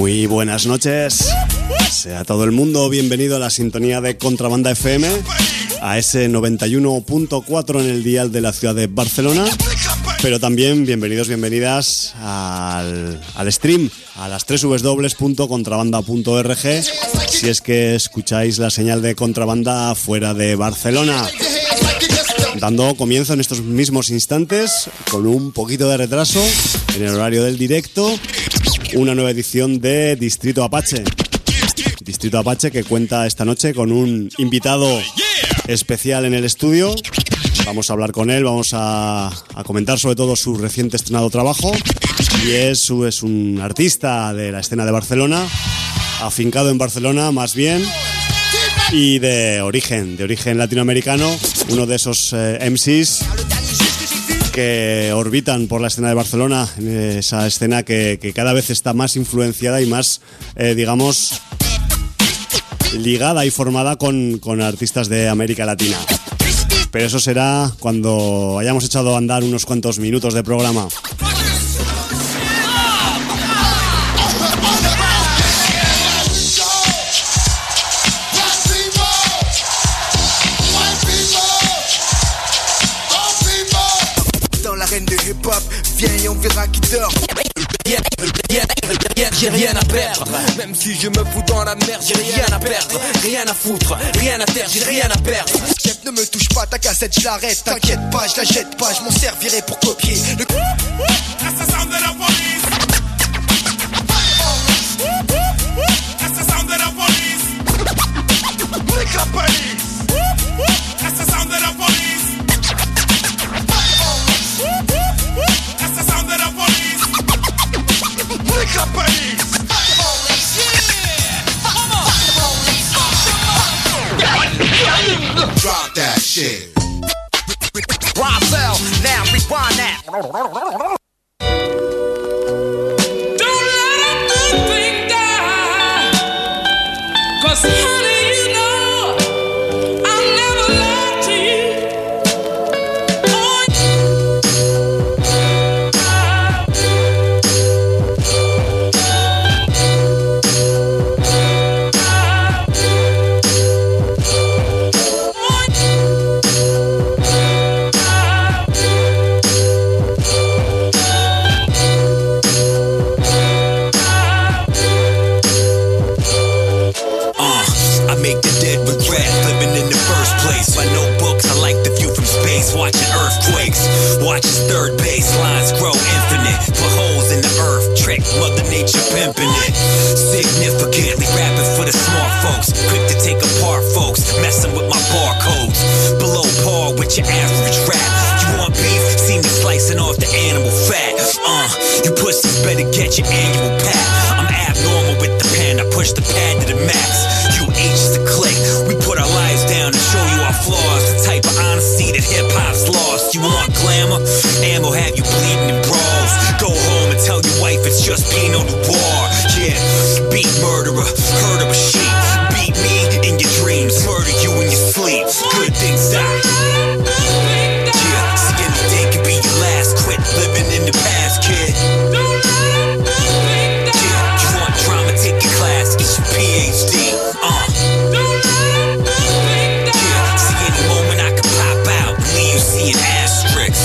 Muy buenas noches. Sea todo el mundo bienvenido a la sintonía de Contrabanda FM, a ese 91.4 en el dial de la ciudad de Barcelona, pero también bienvenidas al stream, a las www.contrabanda.org, si es que escucháis la señal de Contrabanda fuera de Barcelona. Dando comienzo en estos mismos instantes, con un poquito de retraso en el horario del directo, una nueva edición de Distrito Apache. Distrito Apache que cuenta esta noche con un invitado especial en el estudio. Vamos a hablar con él, vamos a comentar sobre todo su reciente estrenado trabajo. Y es un artista de la escena de Barcelona, afincado en Barcelona más bien, y de origen latinoamericano, uno de esos MCs que orbitan por la escena de Barcelona, esa escena que cada vez está más influenciada y más, digamos, ligada y formada con artistas de América Latina. Pero eso será cuando hayamos echado a andar unos cuantos minutos de programa. Viens et on verra qui dort. J'ai rien à perdre. Même si je me fous dans la merde, j'ai rien à perdre. Rien à foutre, rien à terre, j'ai rien à perdre. Chef, ne me touche pas, ta cassette, je l'arrête. T'inquiète pas, je la jette pas, je m'en servirai pour copier. Le assassin de la police. Assassin de la police. Nique la police. Assassin de la police. Drop that shit. Roswell, now rewind that. Don't let the thing die. 'Cause honey, you know I'll never lie to you. Watching earthquakes, watching third base lines grow infinite. Put holes in the earth, trick Mother Nature pimping it. Significantly rapping for the smart folks, quick to take apart folks, messing with my barcodes. Below par with your average rap. You want beef? See me slicing off the animal fat. You pussies better get your annual pat. I'm abnormal with the pen, I push the pad to the max. You H is the click, we put our lives down and show you our flaws. The type of honesty that hip-hop's lost. You want glamour? Ammo have you bleeding in brawls. Go home and tell your wife it's just Pinot Noir. Yeah, beat murderer, heard of a sheep. Beat me in your dreams, murder you in your sleep. Good things die. Yeah, see any day could be your last. Quit living in the past, kid. Yeah, you want drama, take your class, get your PhD. Seeing asterisks.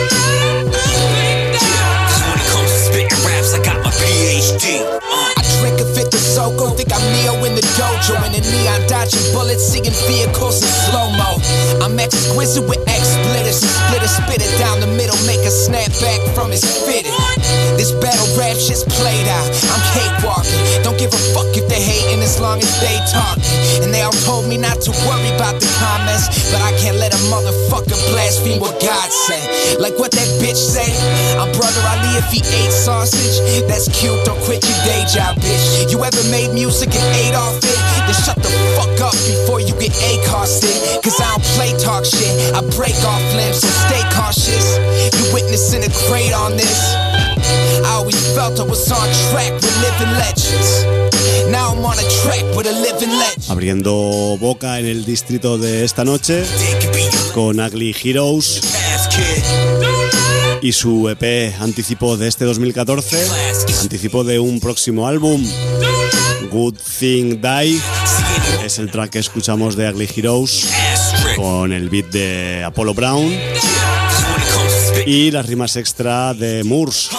Yeah, 'cause when it comes to spitting raps, I got my PhD. I drink a fifth of Soko, think I'm Neo in the dojo. In the neon dodging bullets, seeing vehicles in slow-mo. I'm exquisite with X-splitters and splitters, spit it down the middle, make a snap back from his fitted. This battle rap shit's played out, I'm cakewalking. Don't give a fuck if they hating as long as they talking. And they all told me not to worry about the comments, but I can't let a motherfucker blaspheme what God said. Like what that bitch say, I'm Brother Ali if he ate sausage. That's cute, don't quit your day job, bitch. You ever made music and ate off it? Then shut the fuck up before you get accosted. 'Cause I don't play talk shit, I break off limbs, so stay cautious. You witnessing a crate on this. I always felt I was on track with living legends. Now I'm on a track with a living legend. Abriendo boca en el distrito de esta noche con Ugly Heroes, y su EP anticipo de este 2014, anticipo de un próximo álbum, Good Thing Die, es el track que escuchamos de Ugly Heroes con el beat de Apollo Brown y las rimas extra de Moors.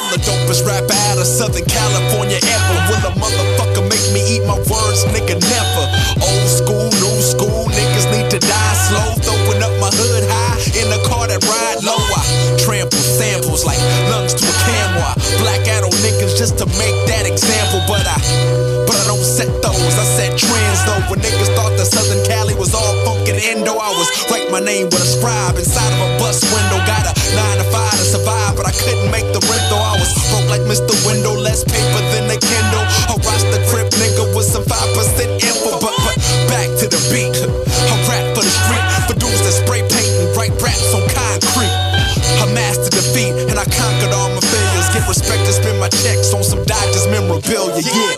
Samples like lungs to a camera. Black Addo niggas just to make that example. But I don't set those, I set trends though. When niggas thought that Southern Cali was all funk and endo, I was write my name with a scribe inside of a bus window. Got a 9 to 5 to survive, but I couldn't make the rent though. I was broke like Mr. Window, less paper than a Kindle. A roster crib nigga with some 5% info. But back to the beat, I rap for the street, for dudes that spray paint and write raps on concrete. I mastered defeat and I conquered all my failures. Get respect and spend my checks on some Dodgers memorabilia, yeah.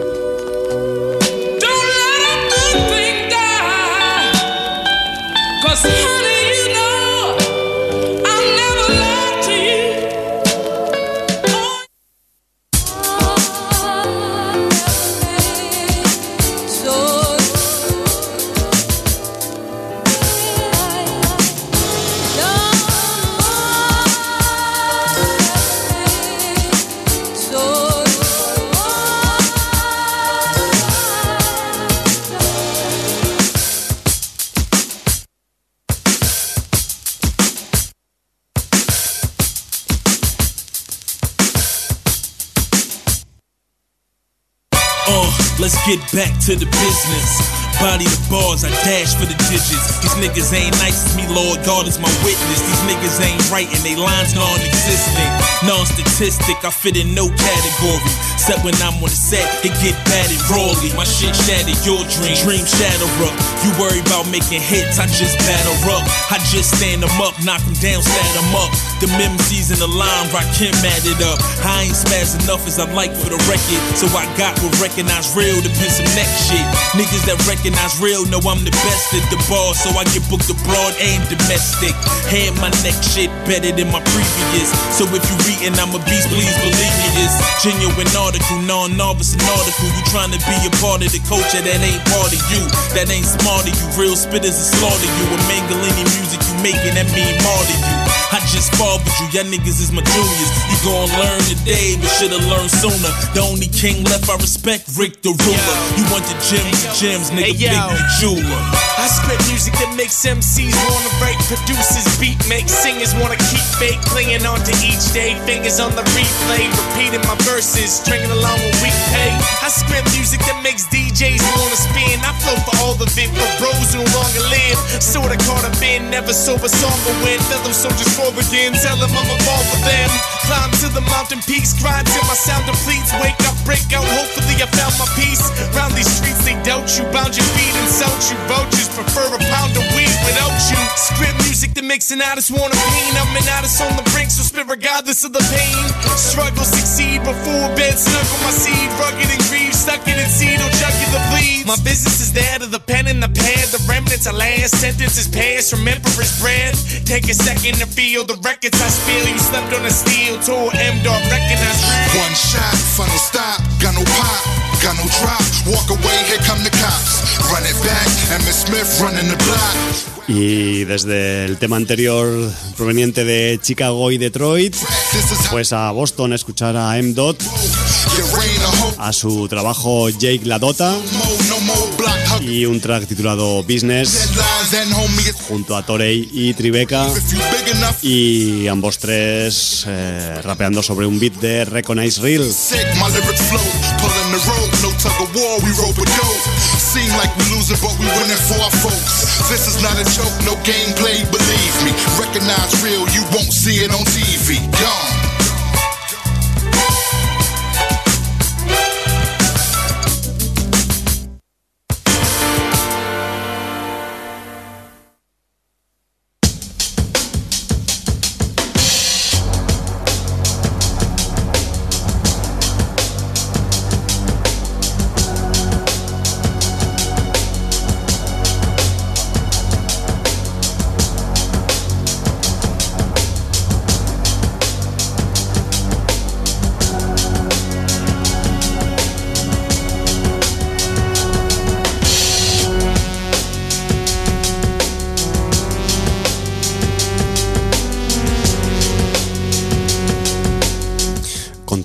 Don't let a good thing die, 'cause honey, you know I'll never lie to you. Let's get back to the business. Body the bars, I dash for the digits. These niggas ain't nice to me, Lord God is my witness. These niggas ain't writing, they lines non-existent. Non-statistic, I fit in no category. Except when I'm on the set, it get batted rawly. My shit shattered your dream, dream shatter up. You worry about making hits, I just batter up. I just stand them up, knock them down, stat them up. The MCs in the line, Rakim added up. I ain't spaz enough as I like for the record. So I got what recognize real to pin some neck shit. Niggas that recognize real know I'm the best at the bar, so I get booked abroad and domestic. Had my neck shit better than my previous. So if you reading, I'm a beast, please believe me. It's genuine article, non-novice an article. You trying to be a part of the culture that ain't part of you, that ain't smart of you. Real spitters will slaughter you. A mangle any music you making, that mean more to you. I just fought with you, y'all niggas is my juniors. You gon' learn today, but should've learned sooner. The only king left I respect, Rick the Ruler. You want the gems, nigga, Big the jeweler. I spit music that makes MCs wanna write, producers beat, make singers wanna keep fake, clinging on to each day, fingers on the replay, repeating my verses, stringing along with weak pay. I spit music that makes DJs wanna spin. I flow for all of it, for bros who no longer live. Sorta caught up in, never sober, somber win. Fellow soldiers fall again, tell them I'm a ball for them. Climb to the mountain peaks, grind till my sound depletes. Wake up, break out, hopefully I found my peace. Round these streets they doubt you, bound your feet and sold you. Vultures prefer a pound of weed without you. Spit music that makes an artist wanna pain. I'm an artist on the brink, so spit regardless of the pain. Struggle, succeed, before bed, snuggle my seed. Rugged and grieve, stuck it in seed, or jugular bleeds. My business is that of the pen and the pad. The remnants of last sentences past, remember his breath. Take a second to feel the records I spill. You slept on a steel tour, M-Dog, recognize real. One shot, funnel stop, got no pop, got no drop. Walk away, here come the cops. Run it back, Emmitt Smith running the block. Y desde el tema anterior proveniente de Chicago y Detroit, pues a Boston, escuchar a M-Dot, a su trabajo Jake LaDotta y un track titulado Business junto a Torey y Tribeca, y ambos tres rapeando sobre un beat de Recognize Real. Seem like we losing, but we winning for our folks. This is not a joke, no gameplay, believe me. Recognize real, you won't see it on TV. Gone.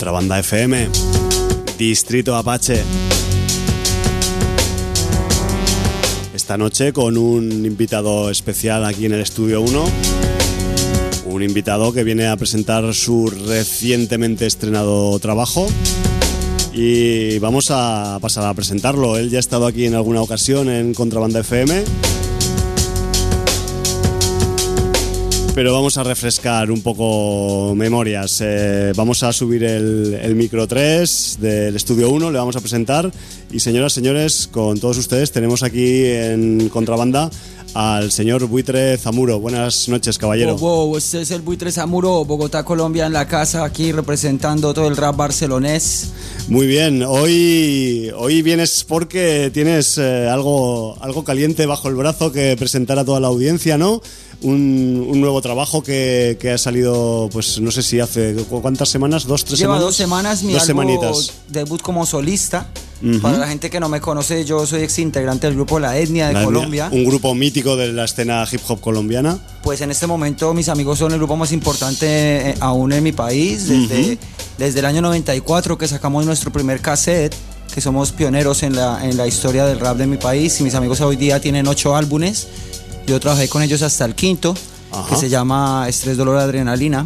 Contrabanda FM, Distrito Apache. Esta noche con un invitado especial aquí en el Estudio 1. Un invitado que viene a presentar su recientemente estrenado trabajo. Y vamos a pasar a presentarlo. Él ya ha estado aquí en alguna ocasión en Contrabanda FM. Pero vamos a refrescar un poco memorias. Vamos a subir el micro 3 del Estudio 1, le vamos a presentar. Y señoras, señores, con todos ustedes tenemos aquí en Contrabanda al señor Buitre Zamuro. Buenas noches, caballero. Wow, este es el Buitre Zamuro, Bogotá, Colombia, en la casa, aquí representando todo el rap barcelonés. Muy bien, hoy vienes porque tienes algo caliente bajo el brazo que presentar a toda la audiencia, ¿no? Un nuevo trabajo que ha salido, pues no sé si hace ¿cuántas semanas? ¿2, 3 semanas? Lleva 2 semanas, mi álbum debut como solista. Para la gente que no me conoce, yo soy ex integrante del grupo La Etnia de Colombia. Un grupo mítico de la escena hip hop colombiana. Pues en este momento mis amigos son el grupo más importante aún en mi país. Desde el año 94 que sacamos nuestro primer cassette, que somos pioneros en la historia del rap de mi país. Y mis amigos hoy día tienen 8 álbumes. Yo trabajé con ellos hasta el 5º, que se llama Estrés, Dolor, Adrenalina.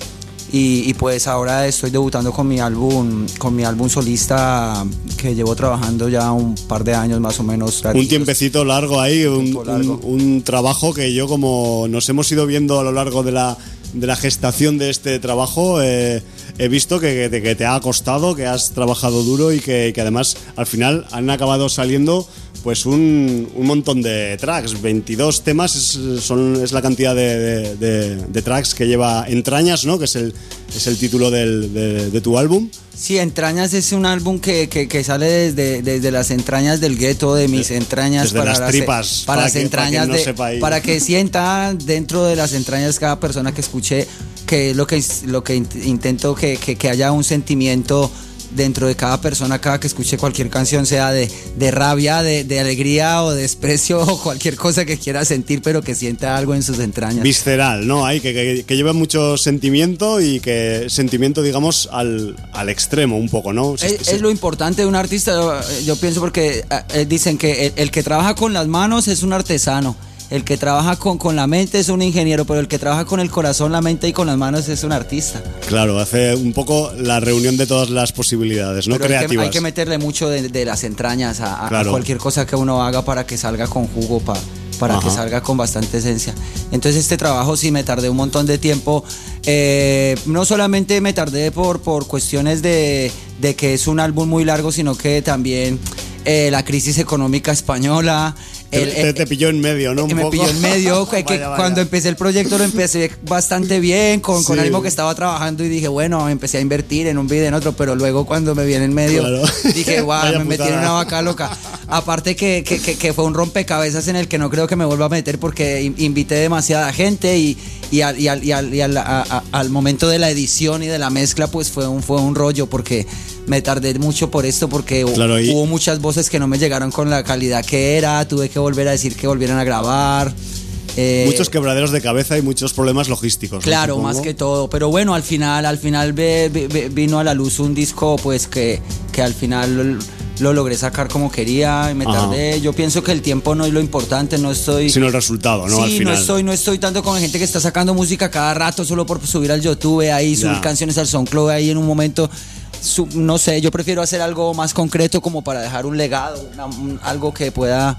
Y pues ahora estoy debutando con mi álbum solista, que llevo trabajando ya un par de años más o menos. Un tiempecito largo ahí, un trabajo que yo, como nos hemos ido viendo a lo largo de la gestación de este trabajo, he visto que te ha costado, que has trabajado duro y que además al final han acabado saliendo pues un montón de tracks. 22 temas es la cantidad de tracks que lleva Entrañas, ¿no? Que es el título de tu álbum. Sí, Entrañas es un álbum que sale desde las entrañas del gueto, de mis entrañas, desde las tripas, para las entrañas, para que sienta dentro de las entrañas cada persona que escuche, que lo que intento que haya un sentimiento dentro de cada persona, cada que escuche cualquier canción, sea de rabia, de alegría o de desprecio o cualquier cosa que quiera sentir, pero que sienta algo en sus entrañas. Visceral, ¿no? Hay que lleva mucho sentimiento y que sentimiento, digamos, al extremo un poco, ¿no? Es lo importante de un artista, yo pienso, porque dicen que el que trabaja con las manos es un artesano. El que trabaja con la mente es un ingeniero, pero el que trabaja con el corazón, la mente y con las manos es un artista. Claro, hace un poco la reunión de todas las posibilidades, ¿no? Pero creativas. Hay que meterle mucho de las entrañas a cualquier cosa que uno haga para que salga con jugo, para que salga con bastante esencia. Entonces este trabajo sí me tardé un montón de tiempo. No solamente me tardé por cuestiones de que es un álbum muy largo, sino que también la crisis económica española. Te pilló en medio, ¿no? Me pilló en medio. Vaya. Cuando empecé el proyecto lo empecé bastante bien, con ánimo que estaba trabajando, y dije, bueno, empecé a invertir en un video, en otro, pero luego cuando me vi en medio, dije, wow, me metí en una vaca loca. Aparte que fue un rompecabezas en el que no creo que me vuelva a meter, porque invité demasiada gente y al momento de la edición y de la mezcla, pues fue un rollo, porque me tardé mucho por esto, porque hubo muchas voces que no me llegaron con la calidad que era, tuve que volver a decir que volvieran a grabar. Muchos quebraderos de cabeza y muchos problemas logísticos. Claro, ¿no? Más que todo. Pero bueno, al final vino a la luz un disco, pues que al final lo logré sacar como quería y me tardé. Yo pienso que el tiempo no es lo importante, no estoy... Sino el resultado, ¿no? Sí, al final. No estoy tanto con gente que está sacando música cada rato solo por subir al YouTube, ahí subir canciones al SoundCloud ahí en un momento. No sé, yo prefiero hacer algo más concreto, como para dejar un legado, algo que pueda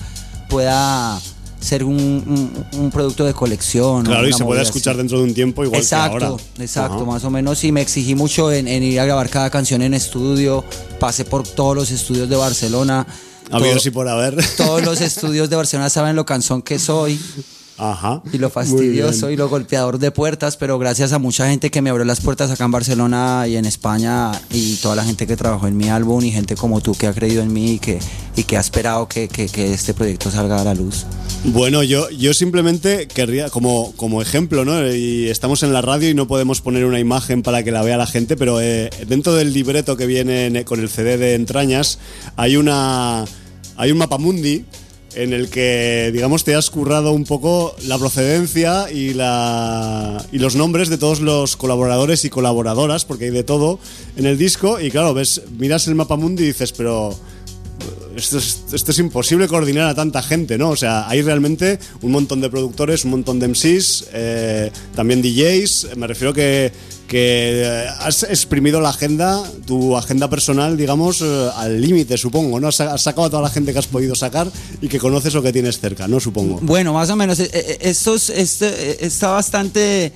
ser un producto de colección. Claro, y se puede escuchar dentro de un tiempo igual que ahora. Exacto, más o menos. Y me exigí mucho en ir a grabar cada canción en estudio. Pasé por todos los estudios de Barcelona. Habido sí por haber. Todos los estudios de Barcelona saben lo cansón que soy. Y lo fastidioso y lo golpeador de puertas, pero gracias a mucha gente que me abrió las puertas acá en Barcelona y en España, y toda la gente que trabajó en mi álbum, y gente como tú que ha creído en mí y que ha esperado que este proyecto salga a la luz. Bueno, yo simplemente querría, como ejemplo, ¿no? Y estamos en la radio y no podemos poner una imagen para que la vea la gente, pero dentro del libreto que viene con el CD de Entrañas hay un mapamundi en el que, digamos, te has currado un poco la procedencia y los nombres de todos los colaboradores y colaboradoras, porque hay de todo en el disco. Y claro, miras el mapamundi y dices, pero esto es imposible coordinar a tanta gente, ¿no? O sea, hay realmente un montón de productores, un montón de MCs, también DJs. Me refiero que has exprimido tu agenda personal, digamos, al límite, supongo, ¿no? Has sacado a toda la gente que has podido sacar y que conoces o que tienes cerca, ¿no? Supongo. Bueno, más o menos. Esto está bastante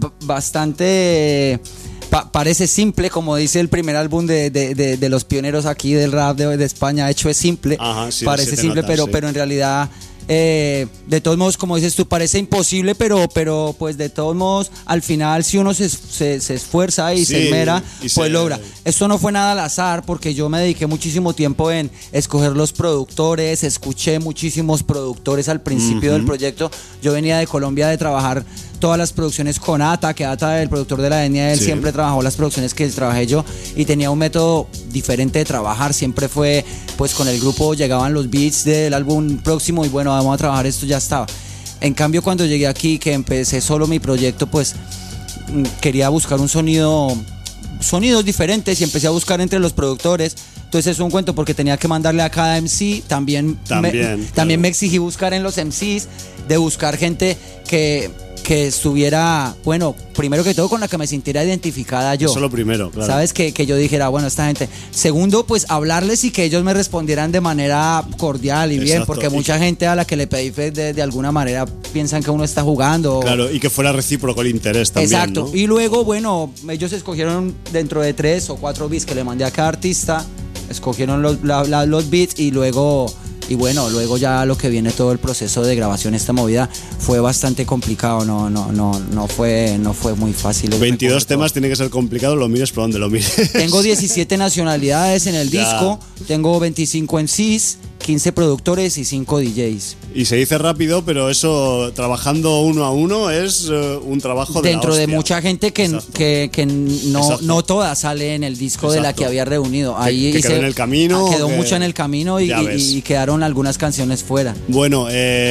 parece simple, como dice el primer álbum de los pioneros aquí del rap de España, hecho es simple. Ajá, sí, parece simple, nota, pero en realidad, de todos modos, como dices tú, parece imposible, pero pues de todos modos, al final, si uno se esfuerza y se esmera, pues logra. Esto no fue nada al azar, porque yo me dediqué muchísimo tiempo en escoger los productores, escuché muchísimos productores al principio del proyecto. Yo venía de Colombia de trabajar todas las producciones con Ata, que Ata, el productor de La Etnia, él siempre trabajó las producciones que trabajé yo, y tenía un método diferente de trabajar. Siempre fue, pues con el grupo llegaban los beats del álbum próximo y bueno, vamos a trabajar esto, ya estaba. En cambio, cuando llegué aquí, que empecé solo mi proyecto, pues quería buscar sonidos diferentes y empecé a buscar entre los productores. Entonces es un cuento porque tenía que mandarle a cada MC. También me exigí buscar en los MCs, de buscar gente que estuviera, bueno, primero que todo con la que me sintiera identificada yo. Eso es lo primero, claro. ¿Sabes? Que yo dijera, bueno, esta gente. Segundo, pues hablarles y que ellos me respondieran de manera cordial y bien, porque mucha gente a la que le pedí de alguna manera piensan que uno está jugando. Claro, y que fuera recíproco el interés también. Exacto. ¿no? Y luego, bueno, ellos escogieron dentro de 3 o 4 beats que le mandé a cada artista, escogieron los beats y luego ya lo que viene, todo el proceso de grabación, esta movida fue bastante complicado, no fue muy fácil. 22 temas tiene que ser complicado, lo mires por donde lo mires. Tengo 17 nacionalidades en el disco, tengo 25 MCs, 15 productores y 5 DJs. Y se dice rápido, pero eso, trabajando uno a uno, es un trabajo de dentro la de hostia. mucha gente que no toda sale en el disco. Exacto. De la que había reunido. Ahí quedó en el camino. Quedó mucho en el camino y quedaron algunas canciones fuera. Bueno,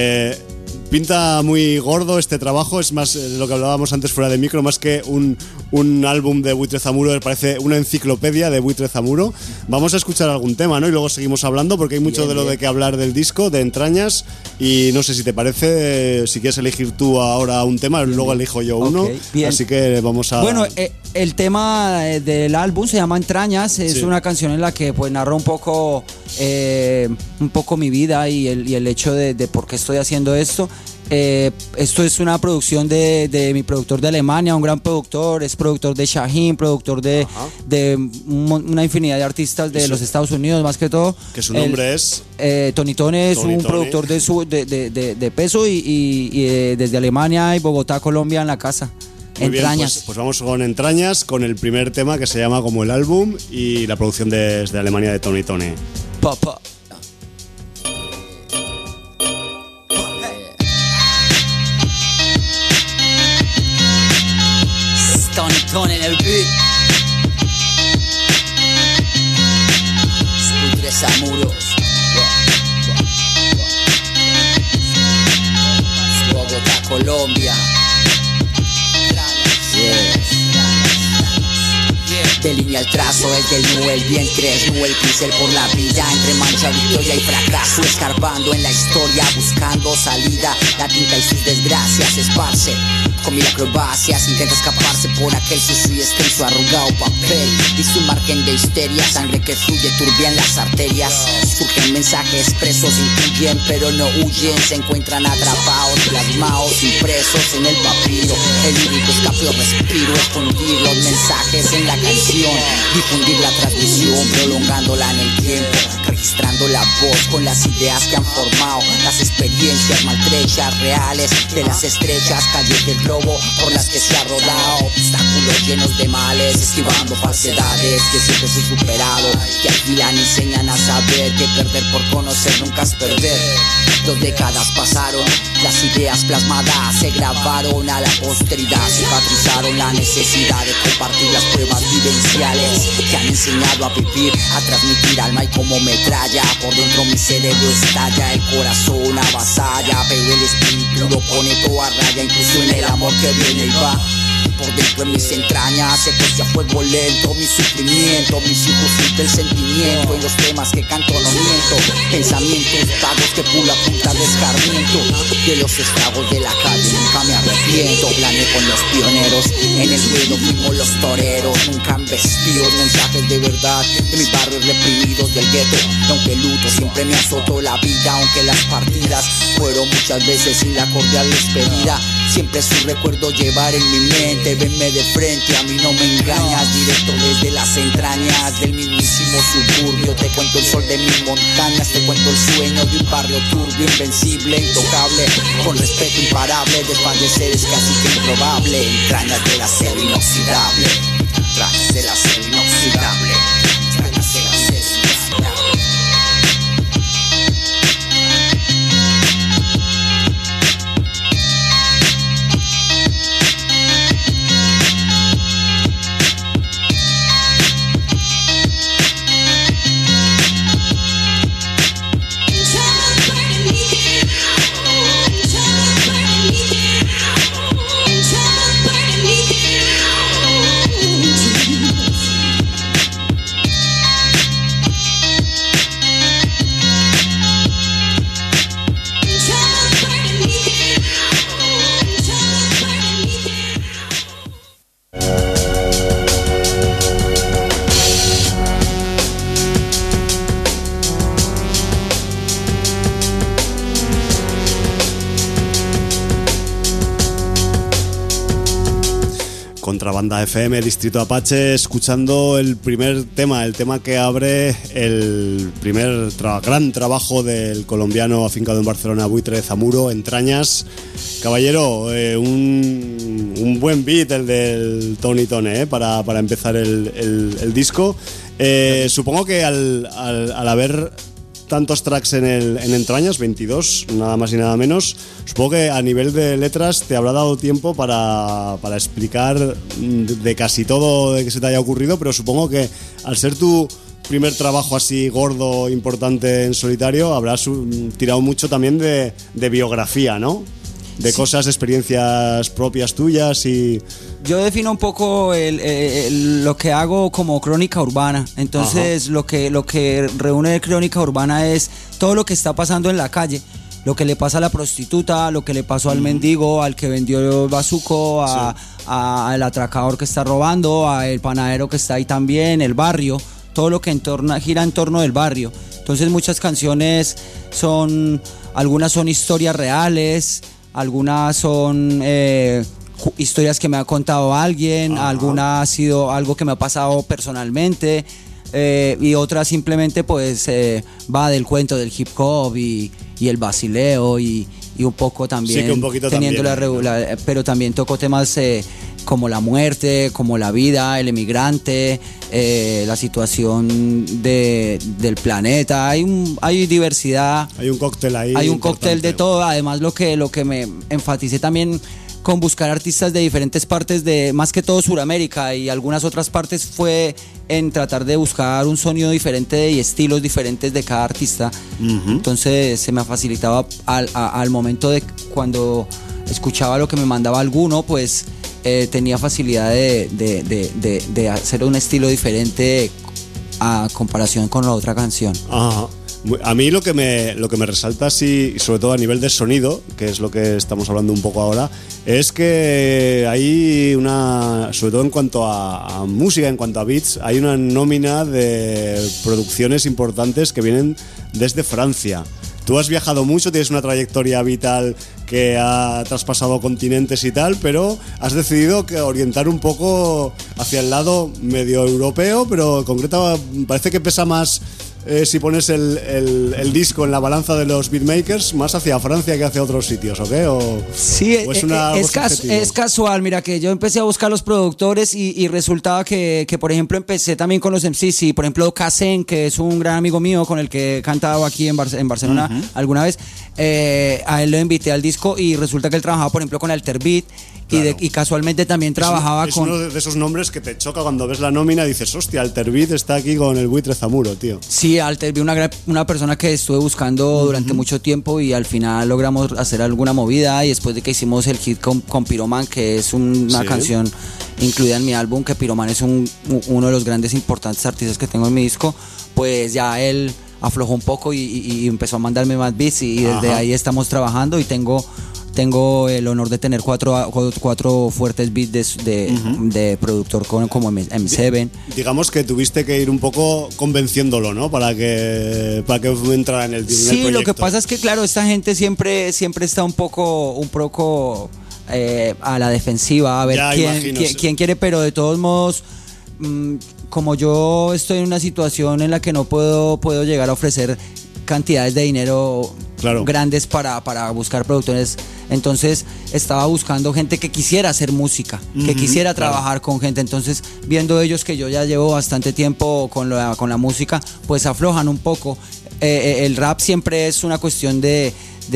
pinta muy gordo este trabajo, es más lo que hablábamos antes fuera de micro, más que un álbum de Buitre Zamuro, parece una enciclopedia de Buitre Zamuro. Vamos a escuchar algún tema, ¿no? Y luego seguimos hablando, porque hay mucho de que hablar del disco, de Entrañas, y no sé si te parece, si quieres elegir tú ahora un tema, luego elijo yo uno, así que vamos a... Bueno, el tema del álbum se llama Entrañas, es una canción en la que pues narro un poco mi vida y el hecho de por qué estoy haciendo esto. Esto es una producción de mi productor de Alemania, un gran productor, es productor de Shahin, productor de una infinidad de artistas de los Estados Unidos, más que todo. Que su nombre es... Tony Tone es un productor de peso y desde Alemania y Bogotá, Colombia, en la casa. Muy Entrañas. Bien, pues vamos con Entrañas, con el primer tema que se llama como el álbum y la producción desde Alemania de Tony Tone. Papá. Tony Tone en el beat. Buitre Zamuro. Bogotá, Colombia. Delinea el trazo, el del nube, el vientre, desnudo el pincel por la vida, entre mancha, victoria y fracaso, escarbando en la historia, buscando salida, la tinta y sus desgracias esparce, con mil acrobacias, intenta escaparse por aquel sucio y extenso arrugado papel, y su margen de histeria, sangre que fluye turbia en las arterias, surgen mensajes presos, intuyen pero no huyen, se encuentran atrapados, plasmados, impresos en el papiro, el único escape o respiro, escondir los mensajes en la canción, difundir la transmisión, prolongándola en el tiempo, registrando la voz con las ideas que han formado, las experiencias maltrechas reales de las estrechas calles del globo por las que se ha rodado, obstáculos llenos de males, esquivando falsedades que siempre se han superado, que alquilan y enseñan a saber que perder por conocer nunca es perder. 2 décadas pasaron, las ideas plasmadas se grabaron a la posteridad, cicatrizaron la necesidad de compartir las pruebas vivenciales que han enseñado a vivir, a transmitir alma y como metralla. Por dentro mi cerebro estalla, el corazón avasalla, pero el espíritu lo pone todo a raya, incluso en el amor que viene y va. Por dentro en mis entrañas se cose a fuego lento mi sufrimiento, mis hijos sienten el sentimiento. En los temas que canto no miento, pensamientos vagos que pula punta de escarmiento. De los estragos de la calle nunca me arrepiento. Planeé con los pioneros, en el ruido fuimos los toreros. Nunca han vestido mensajes de verdad de mis barrios reprimidos del gueto. Y aunque luto siempre me azotó la vida, aunque las partidas fueron muchas veces sin la cordial despedida, siempre su recuerdo llevar en mi mente. Venme de frente, a mí no me engañas, directo desde las entrañas del mismísimo suburbio. Te cuento el sol de mis montañas, te cuento el sueño de un barrio turbio, invencible, intocable, con respeto imparable. Desfallecer es casi que improbable. Entrañas del acero inoxidable, entrañas del acero inoxidable, entrañas del acero inoxidable. Contrabanda FM, Distrito Apache, escuchando el primer tema, el tema que abre el primer gran trabajo del colombiano afincado en Barcelona, Buitre Zamuro, Entrañas. Caballero, un buen beat el del Tony Tone, para empezar el disco. Supongo que al haber tantos tracks en Entrañas, 22, nada más y nada menos, supongo que a nivel de letras te habrá dado tiempo para explicar de casi todo de que se te haya ocurrido, pero supongo que al ser tu primer trabajo así gordo, importante en solitario, habrás tirado mucho también de biografía, ¿no? De cosas, de experiencias propias tuyas y... Yo defino un poco lo que hago como crónica urbana. Entonces lo que reúne crónica urbana es todo lo que está pasando en la calle. Lo que le pasa a la prostituta, lo que le pasó al mendigo, al que vendió el bazuco, al atracador que está robando, al panadero que está ahí también, el barrio. Todo lo que gira en torno del barrio. Entonces muchas canciones algunas son historias reales, algunas son historias que me ha contado alguien, alguna ha sido algo que me ha pasado personalmente, y otra simplemente pues va del cuento del hip hop y el vacileo y un poco también, sí, que un poquito teniendo también, pero también toco temas como la muerte, como la vida, el emigrante, la situación del planeta. Hay diversidad. Hay un cóctel ahí. Hay un cóctel de todo. Además, lo que me enfaticé también con buscar artistas de diferentes partes de, más que todo Sudamérica y algunas otras partes, fue en tratar de buscar un sonido diferente y estilos diferentes de cada artista. Entonces se me facilitaba al momento de cuando escuchaba lo que me mandaba alguno, pues tenía facilidad de hacer un estilo diferente a comparación con la otra canción. Ajá. A mí lo que me resalta, sí, sobre todo a nivel de sonido, que es lo que estamos hablando un poco ahora, es que hay sobre todo en cuanto a música, en cuanto a beats, hay una nómina de producciones importantes que vienen desde Francia. Tú has viajado mucho, tienes una trayectoria vital que ha traspasado continentes y tal, pero has decidido orientar un poco hacia el lado medio europeo, pero en concreto parece que pesa más, si pones el disco en la balanza de los beatmakers, más hacia Francia que hacia otros sitios, ¿o qué? Sí, es casual. Mira, que yo empecé a buscar los productores y resultaba que, por ejemplo, empecé también con los MCs. Y, por ejemplo, Kazen, que es un gran amigo mío con el que he cantado aquí en Barcelona alguna vez, a él lo invité al disco y resulta que él trabajaba, por ejemplo, con Alter Beat. Claro. Y casualmente también trabajaba es con... uno de esos nombres que te choca cuando ves la nómina y dices, hostia, Alterbeat está aquí con el Buitre Zamuro, tío. Sí, Alterbeat, una persona que estuve buscando durante mucho tiempo y al final logramos hacer alguna movida y después de que hicimos el hit con Pyroman, que es una canción incluida en mi álbum, que Pyroman es uno de los grandes importantes artistas que tengo en mi disco, pues ya él aflojó un poco y empezó a mandarme más beats y desde ahí estamos trabajando y tengo el honor de tener cuatro fuertes beats de productor como M7. Digamos que tuviste que ir un poco convenciéndolo, ¿no? Para que entrara en el proyecto. Sí, lo que pasa es que claro, esta gente siempre está un poco a la defensiva, a ver quién quiere, pero de todos modos, como yo estoy en una situación en la que no puedo llegar a ofrecer cantidades de dinero grandes para buscar productores, entonces estaba buscando gente que quisiera hacer música, que quisiera trabajar con gente. Entonces, viendo ellos que yo ya llevo bastante tiempo con la música, pues aflojan un poco. El rap siempre es una cuestión de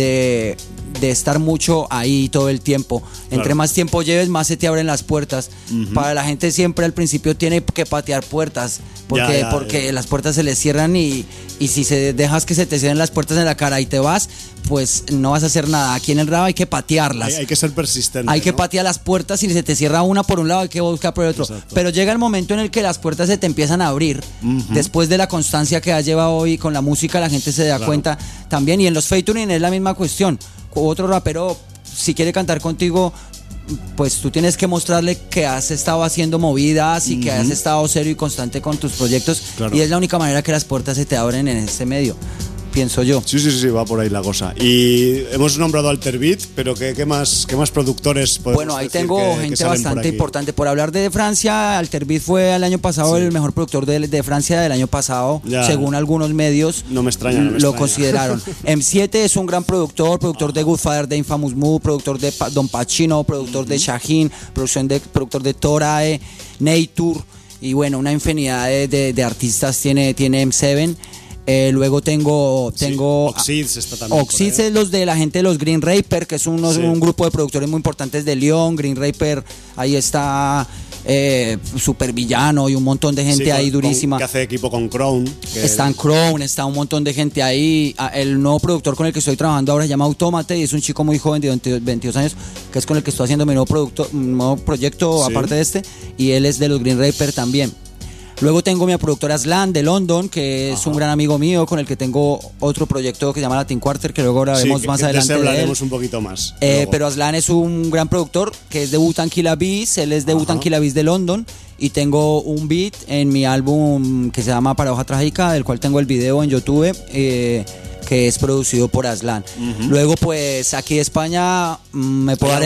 estar mucho ahí todo el tiempo. Entre más tiempo lleves, más se te abren las puertas. Para la gente siempre al principio tiene que patear puertas, porque las puertas se les cierran y si dejas que se te cierren las puertas en la cara y te vas, pues no vas a hacer nada. Aquí en el rap hay que patearlas. Hay que ser persistente. Hay que patear las puertas y si se te cierra una por un lado hay que buscar por el otro. Exacto. Pero llega el momento en el que las puertas se te empiezan a abrir. Después de la constancia que has llevado hoy con la música, la gente se da cuenta también. Y en los featuring es la misma cuestión. Otro rapero, si quiere cantar contigo, pues tú tienes que mostrarle que has estado haciendo movidas y que has estado serio y constante con tus proyectos. Y es la única manera que las puertas se te abren en este medio, pienso yo. Sí, va por ahí la cosa. Y hemos nombrado Alterbeat, pero ¿qué más productores podemos Bueno, ahí decir tengo que gente salen bastante importante. Por hablar de Francia, Alterbeat fue el año pasado el mejor productor de Francia del año pasado, según algunos medios. No me extraña. Lo consideraron. M7 es un gran productor de Goodfather, de Infamous Mood, productor de Don Pacino, productor de Shaheen, productor de Torae, Nature, y bueno, una infinidad de artistas tiene M7. Luego tengo Oxids está también. Oxids es los de la gente de los Green Reaper, que es un grupo de productores muy importantes de Lyon. Green Reaper, ahí está Supervillano y un montón de gente ahí durísima. Que hace equipo con Crown. Está en Crown, está un montón de gente ahí. El nuevo productor con el que estoy trabajando ahora se llama Automate y es un chico muy joven de 22 años, que es con el que estoy haciendo mi nuevo proyecto aparte de este, y él es de los Green Reaper también. Luego tengo mi productora Aslan de London, que es un gran amigo mío, con el que tengo otro proyecto que se llama Latin Quarter, que luego hablaremos más adelante de él. Hablaremos un poquito más. Pero Aslan es un gran productor que es de Wu-Tang Killa Beats, él es de Wu-Tang Killa Beats de London, y tengo un beat en mi álbum que se llama Paradoja Trágica, del cual tengo el video en YouTube, que es producido por Aslan. Luego, pues aquí de España me puedo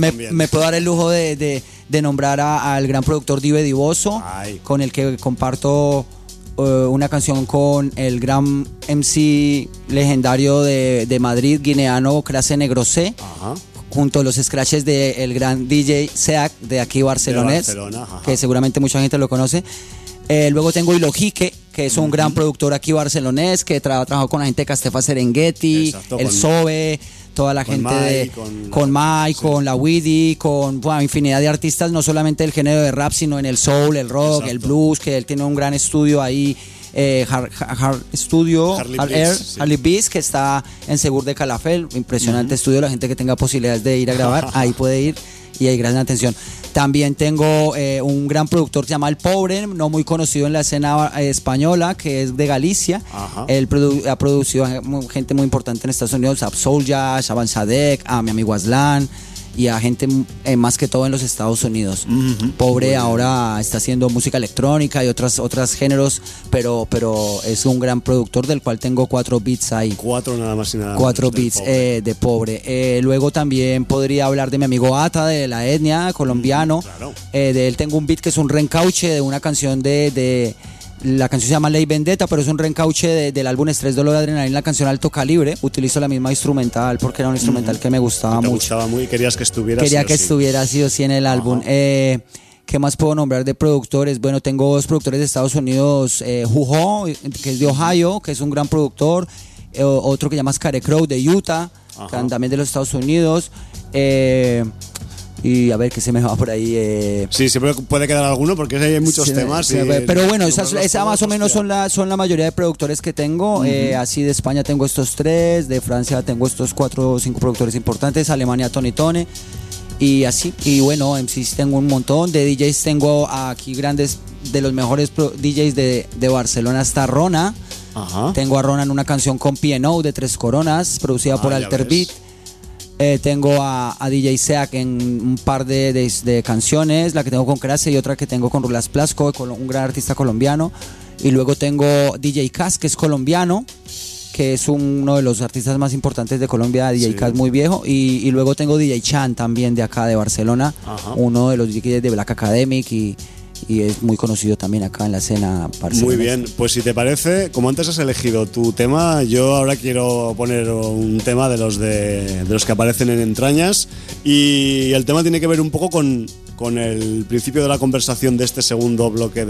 dar el lujo de nombrar al gran productor Dive Divoso, con el que comparto una canción con el gran MC legendario de Madrid, guineano Crase Negrosé, junto a los scratches del gran DJ Seac de aquí barcelonés, que seguramente mucha gente lo conoce. Luego tengo Ilojique, que es un gran productor aquí barcelonés, que trabajó con la gente de Castefa Serengeti, el Sobe, toda la gente con Mike, con la Weedy, con infinidad de artistas, no solamente del género de rap, sino en el soul, el rock, el blues, que él tiene un gran estudio ahí, Harley Beats, que está en Segur de Calafell, impresionante estudio. La gente que tenga posibilidades de ir a grabar, ahí puede ir y hay gran atención. También tengo un gran productor que se llama El Pobre, no muy conocido en la escena española, que es de Galicia. Él ha producido gente muy importante en Estados Unidos, Absolja, Shaban Sadek, a mi amigo Aslan y a gente más que todo en los Estados Unidos. Pobre ahora está haciendo música electrónica y otros géneros, pero es un gran productor del cual tengo 4 beats ahí. 4 nada más y nada 4 beats de Pobre. Luego también podría hablar de mi amigo Ata, de la etnia colombiano. De él tengo un beat que es un reencauche de una canción la canción se llama Ley Vendetta, pero es un reencauche del álbum Estrés, Dolor, Adrenalina, la canción Alto Calibre. Utilizo la misma instrumental porque era un instrumental que me gustaba mucho. Gustaba muy, querías que estuviera. Estuviera sí o sí en el álbum. ¿Qué más puedo nombrar de productores? Bueno, tengo 2 productores de Estados Unidos, Juho, que es de Ohio, que es un gran productor. Otro que se llama Scare Crow de Utah, también de los Estados Unidos. Y a ver qué se me va por ahí. Sí, siempre puede quedar alguno porque hay muchos temas. Pero bueno, esa más o menos son la mayoría de productores que tengo. Así de España tengo estos 3, de Francia tengo estos 4 o 5 productores importantes, Alemania Tony Tone y así. Y bueno, MCs tengo un montón, de DJs tengo aquí grandes, de los mejores DJs de Barcelona está Rona. Ajá. Tengo a Rona en una canción con P&O de 3 Coronas, producida por Alter Beat. Tengo a DJ Seak en un par de canciones, la que tengo con Crase y otra que tengo con Rulas Plasco, un gran artista colombiano. Y luego tengo DJ Cas, que es colombiano, que es uno de los artistas más importantes de Colombia, DJ Cas muy viejo. Y luego tengo DJ Chan también de acá de Barcelona, uno de los DJs de Black Academic y es muy conocido también acá en la escena barcelonesa. Muy bien, pues si te parece, como antes has elegido tu tema, yo ahora quiero poner un tema de los que aparecen en Entrañas, y el tema tiene que ver un poco con el principio de la conversación de este segundo bloque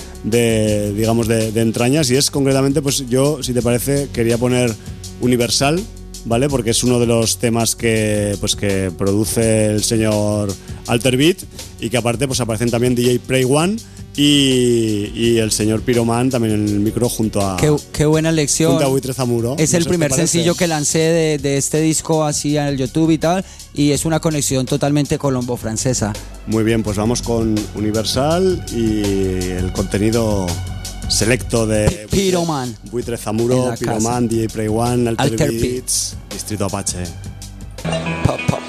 de Entrañas, y es concretamente, pues yo, si te parece, quería poner Universal, ¿vale? Porque es uno de los temas que produce el señor Alter Beat, y que aparte pues aparecen también DJ Prey One y el señor Pyroman también en el micro junto a... Qué buena lección. Junto a Buitre Zamuro. Es el primer sencillo que lancé de este disco así en el YouTube y tal, y es una conexión totalmente colombo-francesa. Muy bien, pues vamos con Universal y el contenido selecto de Pyroman, Buitre Zamuro, Pyroman, DJ Prey One, Alter Beats, Distrito Apache. Pop, pop.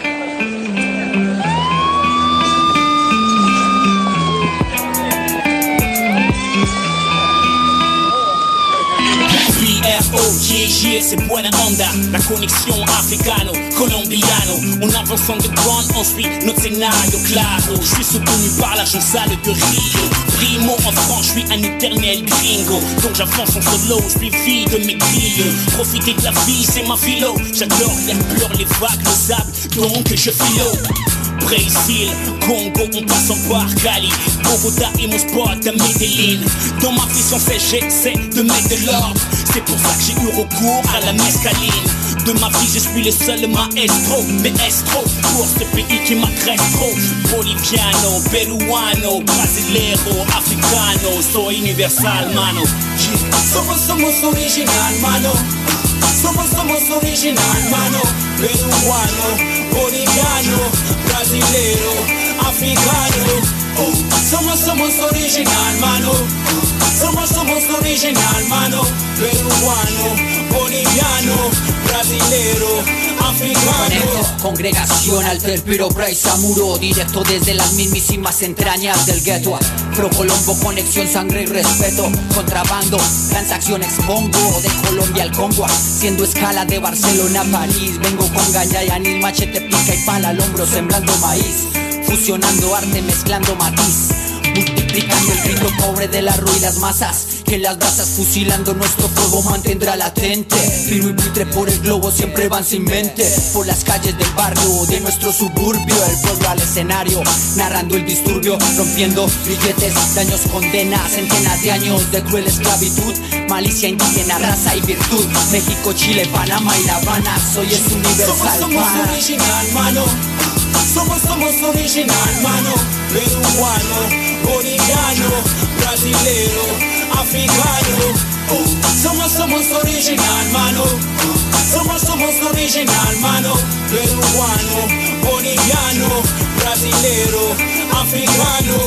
c'est buena onda, la connexión africano-colombiano. On avance underground, on suit notre scénario claro. Je suis soutenu par l'argent sale de Rio. Primo en France, je suis un éternel gringo. Donc j'avance en solo, je suis vie de mes grilles. Profiter de la vie, c'est ma philo. J'adore l'air pur, les vagues, le sable, donc je philo. Brésil, Congo, on passe en par Cali, Bogota et mon spot à Medellin. Dans ma vie sans cesse, j'essaie de mettre de l'ordre. C'est pour ça que j'ai eu recours à la mescaline. De ma vie, je suis le seul maestro, maestro pour ce pays qui m'agresse trop. Boliviano, peruano, brasilero, africano, soy universal, mano. Somos original, mano. Somos original, mano. Peruano, boliviano, brasilero, africano. Oh, somos original, mano. Somos original, mano. Peruano, boliviano, brasilero, africano. Congregación Alter Piro Prey Zamuro, directo desde las mismísimas entrañas del gueto. Pro Colombo, conexión, sangre y respeto. Contrabando, transacción expongo. De Colombia al Congo, haciendo escala de Barcelona a París. Vengo con gaña y anís, machete, pica y pala al hombro, sembrando maíz. Fusionando arte, mezclando matiz. Multiplicando el grito pobre del arroz y las masas. Que las brasas fusilando nuestro fuego mantendrá latente. Piro y buitre por el globo siempre van sin mente. Por las calles del barrio, de nuestro suburbio. El pueblo al escenario, narrando el disturbio. Rompiendo billetes, daños, condenas. Centenas de años de cruel esclavitud. Malicia indígena, raza y virtud. México, Chile, Panamá y La Habana. Soy es universal, somos original, mano. Somos original, mano. Peruano, boliviano, brasilero, africano. Oh, somos original, mano. Somos original, mano. Peruano, boliviano, brasilero, africano.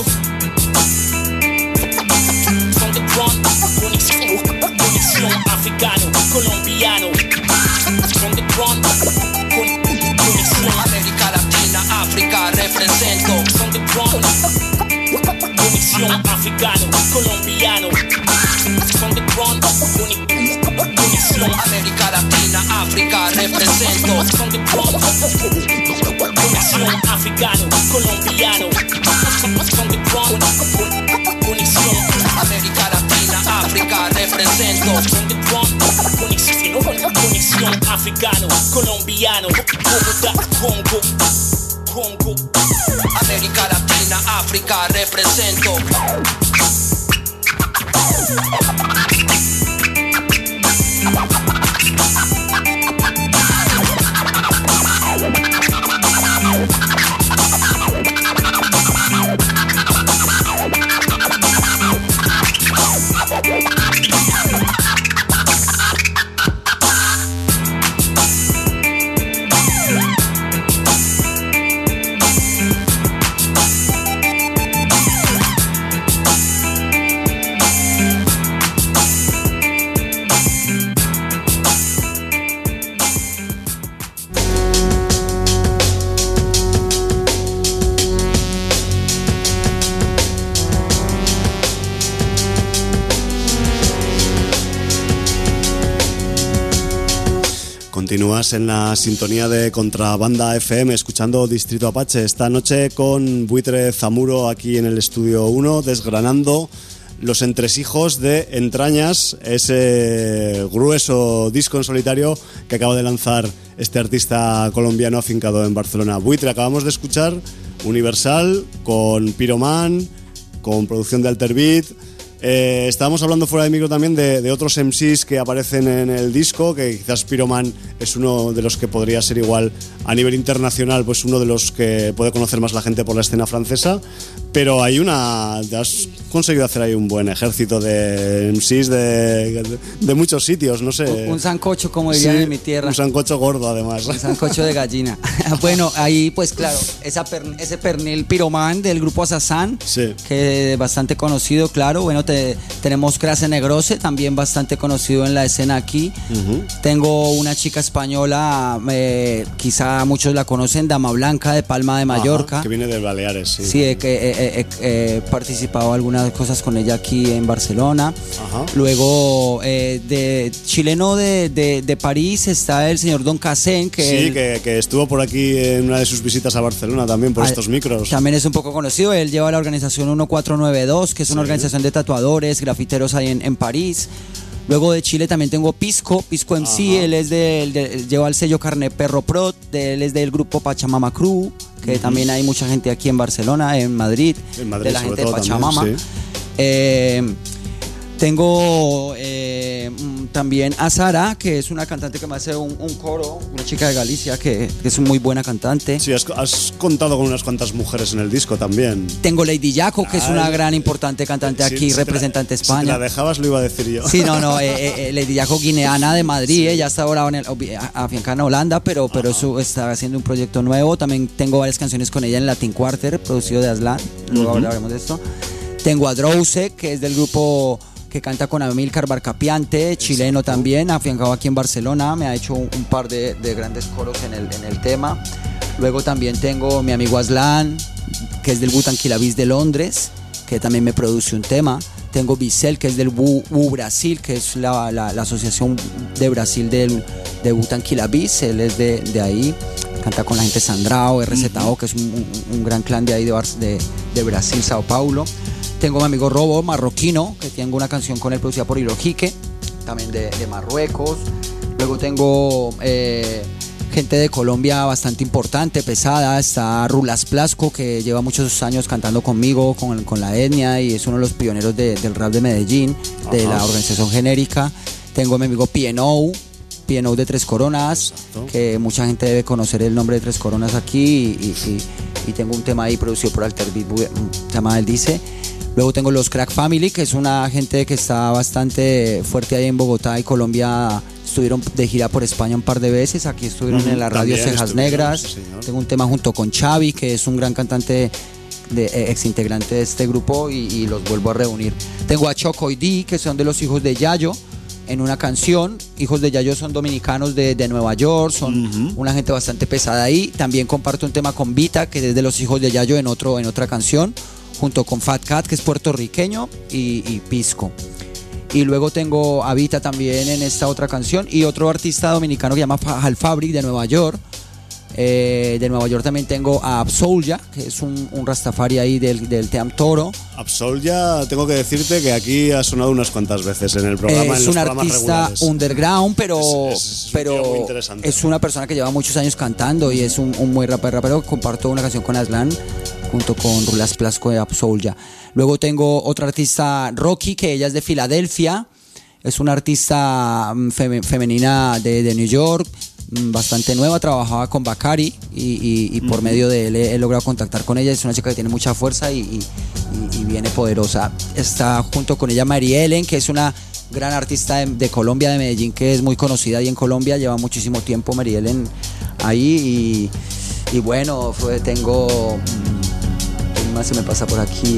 From the front, conexión africano, colombiano. From the front, conexión América Latina, África, represento. From the front, conexión africano, colombiano. From the front, conexión América Latina, África, represento. From the front, conexión africano, colombiano. From the front, conexión América Latina, África, represento. From the front, conexión africano, colombiano. Bogotá, Congo. América Latina, África, represento. Continúas en la sintonía de Contrabanda FM escuchando Distrito Apache. Esta noche con Buitre Zamuro aquí en el Estudio 1 desgranando los entresijos de Entrañas, ese grueso disco en solitario que acaba de lanzar este artista colombiano afincado en Barcelona. Buitre, acabamos de escuchar Universal con Pyroman, con producción de Alter Beat. Estábamos hablando fuera de micro también de otros MCs que aparecen en el disco, que quizás Pyroman es uno de los que podría ser igual a nivel internacional, pues uno de los que puede conocer más la gente por la escena francesa, pero has conseguido hacer ahí un buen ejército de MCs de muchos sitios, no sé. Un sancocho, como dirían en mi tierra. Un sancocho gordo, además. Un sancocho de gallina. Bueno, ahí pues claro, ese pernil Pyroman del grupo Assassin, sí, que es bastante conocido, claro. Bueno, tenemos Crase Negrose, también bastante conocido en la escena aquí. Tengo una chica española, quizá muchos la conocen, Dama Blanca de Palma de Mallorca. Ajá, que viene de Baleares, sí. Sí, he participado algunas cosas con ella aquí en Barcelona. Ajá. Luego de chileno de París está el señor Don Casen, que estuvo por aquí en una de sus visitas a Barcelona también por estos micros. También es un poco conocido. Él lleva la organización 1492, que es una organización de tatuadores, grafiteros ahí en París. Luego de Chile también tengo Pisco MC. Él es lleva el sello Carne Perro Prod, él es del grupo Pachamama Crew, que también hay mucha gente aquí en Barcelona, en Madrid de la gente de Pachamama. También, sí. Tengo también a Sara, que es una cantante que me hace un coro, una chica de Galicia que es muy buena cantante. Sí, has contado con unas cuantas mujeres en el disco también. Tengo Lady Jaco, que es una gran importante cantante aquí, representante de España. Si te la dejabas lo iba a decir yo. Sí, no, Lady Jaco, guineana de Madrid, sí. Ella está ahora afincada en Holanda, pero eso está haciendo un proyecto nuevo. También tengo varias canciones con ella en Latin Quarter, producido de Aslan, luego hablaremos de esto. Tengo a Drowse, que es del grupo que canta con Amílcar Barcapiante, chileno. Exacto. También, afiancado aquí en Barcelona, me ha hecho un par de grandes coros en el tema. Luego también tengo mi amigo Aslan, que es del Wu-Tang Killa Bees de Londres, que también me produce un tema. Tengo Bissell, que es del Wu Brasil, que es la asociación de Brasil de Wu-Tang Killa Bees. Él es de ahí, canta con la gente Sandrao, RZO, que es un gran clan de ahí de Brasil, Sao Paulo. Tengo a mi amigo Robo, marroquino, que tengo una canción con él producida por Ilojique, también de Marruecos. Luego tengo gente de Colombia bastante importante, pesada. Está Rulas Plasco, que lleva muchos años cantando conmigo, con la etnia, y es uno de los pioneros del rap de Medellín, de la organización genérica. Tengo a mi amigo P&O de Tres Coronas. Exacto. Que mucha gente debe conocer el nombre de Tres Coronas aquí, y tengo un tema ahí producido por Alter Beat, se llama Él Dice. Luego tengo los Crack Family, que es una gente que está bastante fuerte ahí en Bogotá y Colombia. Estuvieron de gira por España un par de veces. Aquí estuvieron en la radio Cejas Negras. Sí, tengo un tema junto con Xavi, que es un gran cantante, ex integrante de este grupo, y los vuelvo a reunir. Tengo a Choco y D, que son de los hijos de Yayo, en una canción. Hijos de Yayo son dominicanos de Nueva York, son una gente bastante pesada ahí. También comparto un tema con Vita, que es de los hijos de Yayo, en otra canción, junto con Fat Cat, que es puertorriqueño, y Pisco. Y luego tengo a Vita también en esta otra canción, y otro artista dominicano que se llama Hal Fabric, de Nueva York. De Nueva York también tengo a Absolja, que es un rastafari ahí del Team Toro. Absolja, tengo que decirte que aquí ha sonado unas cuantas veces en el programa. Es un artista underground, pero es una persona que lleva muchos años cantando y es un muy rapero. Comparto una canción con Aslan junto con Rulas Plasco de Absolja. Luego tengo otra artista, Rocky, que ella es de Filadelfia. Es una artista femenina de New York, bastante nueva. Trabajaba con Bacari y por medio de él he logrado contactar con ella. Es una chica que tiene mucha fuerza y viene poderosa. Está junto con ella Mary Ellen, que es una gran artista de Colombia, de Medellín, que es muy conocida ahí en Colombia. Lleva muchísimo tiempo Mary Ellen ahí. Y bueno, tengo... ¿Qué más se me pasa por aquí?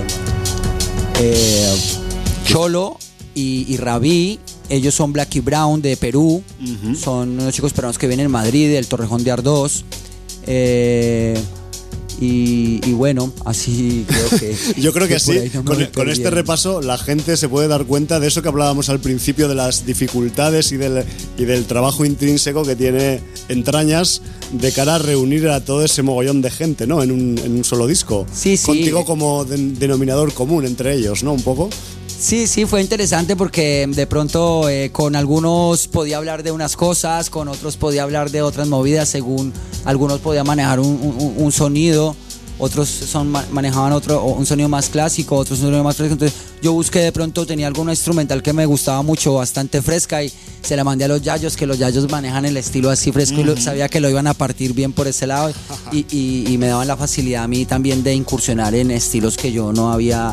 Cholo y Rabí. Ellos son Blacky Brown de Perú. Son unos chicos peruanos que vienen en Madrid, del Torrejón de Ardós. Y bueno, así creo que... Yo creo que sí, con este repaso la gente se puede dar cuenta de eso que hablábamos al principio, de las dificultades y del trabajo intrínseco que tiene Entrañas de cara a reunir a todo ese mogollón de gente, ¿no? En un solo disco. Sí, sí. Contigo como denominador común entre ellos, ¿no? Un poco. Sí, fue interesante porque de pronto con algunos podía hablar de unas cosas, con otros podía hablar de otras movidas, según algunos podía manejar un sonido, otros manejaban un sonido más clásico, otros un sonido más fresco. Entonces yo busqué, de pronto tenía alguna instrumental que me gustaba mucho, bastante fresca, y se la mandé a los Yayos, que los Yayos manejan el estilo así fresco, y sabía que lo iban a partir bien por ese lado, y me daban la facilidad a mí también de incursionar en estilos que yo no había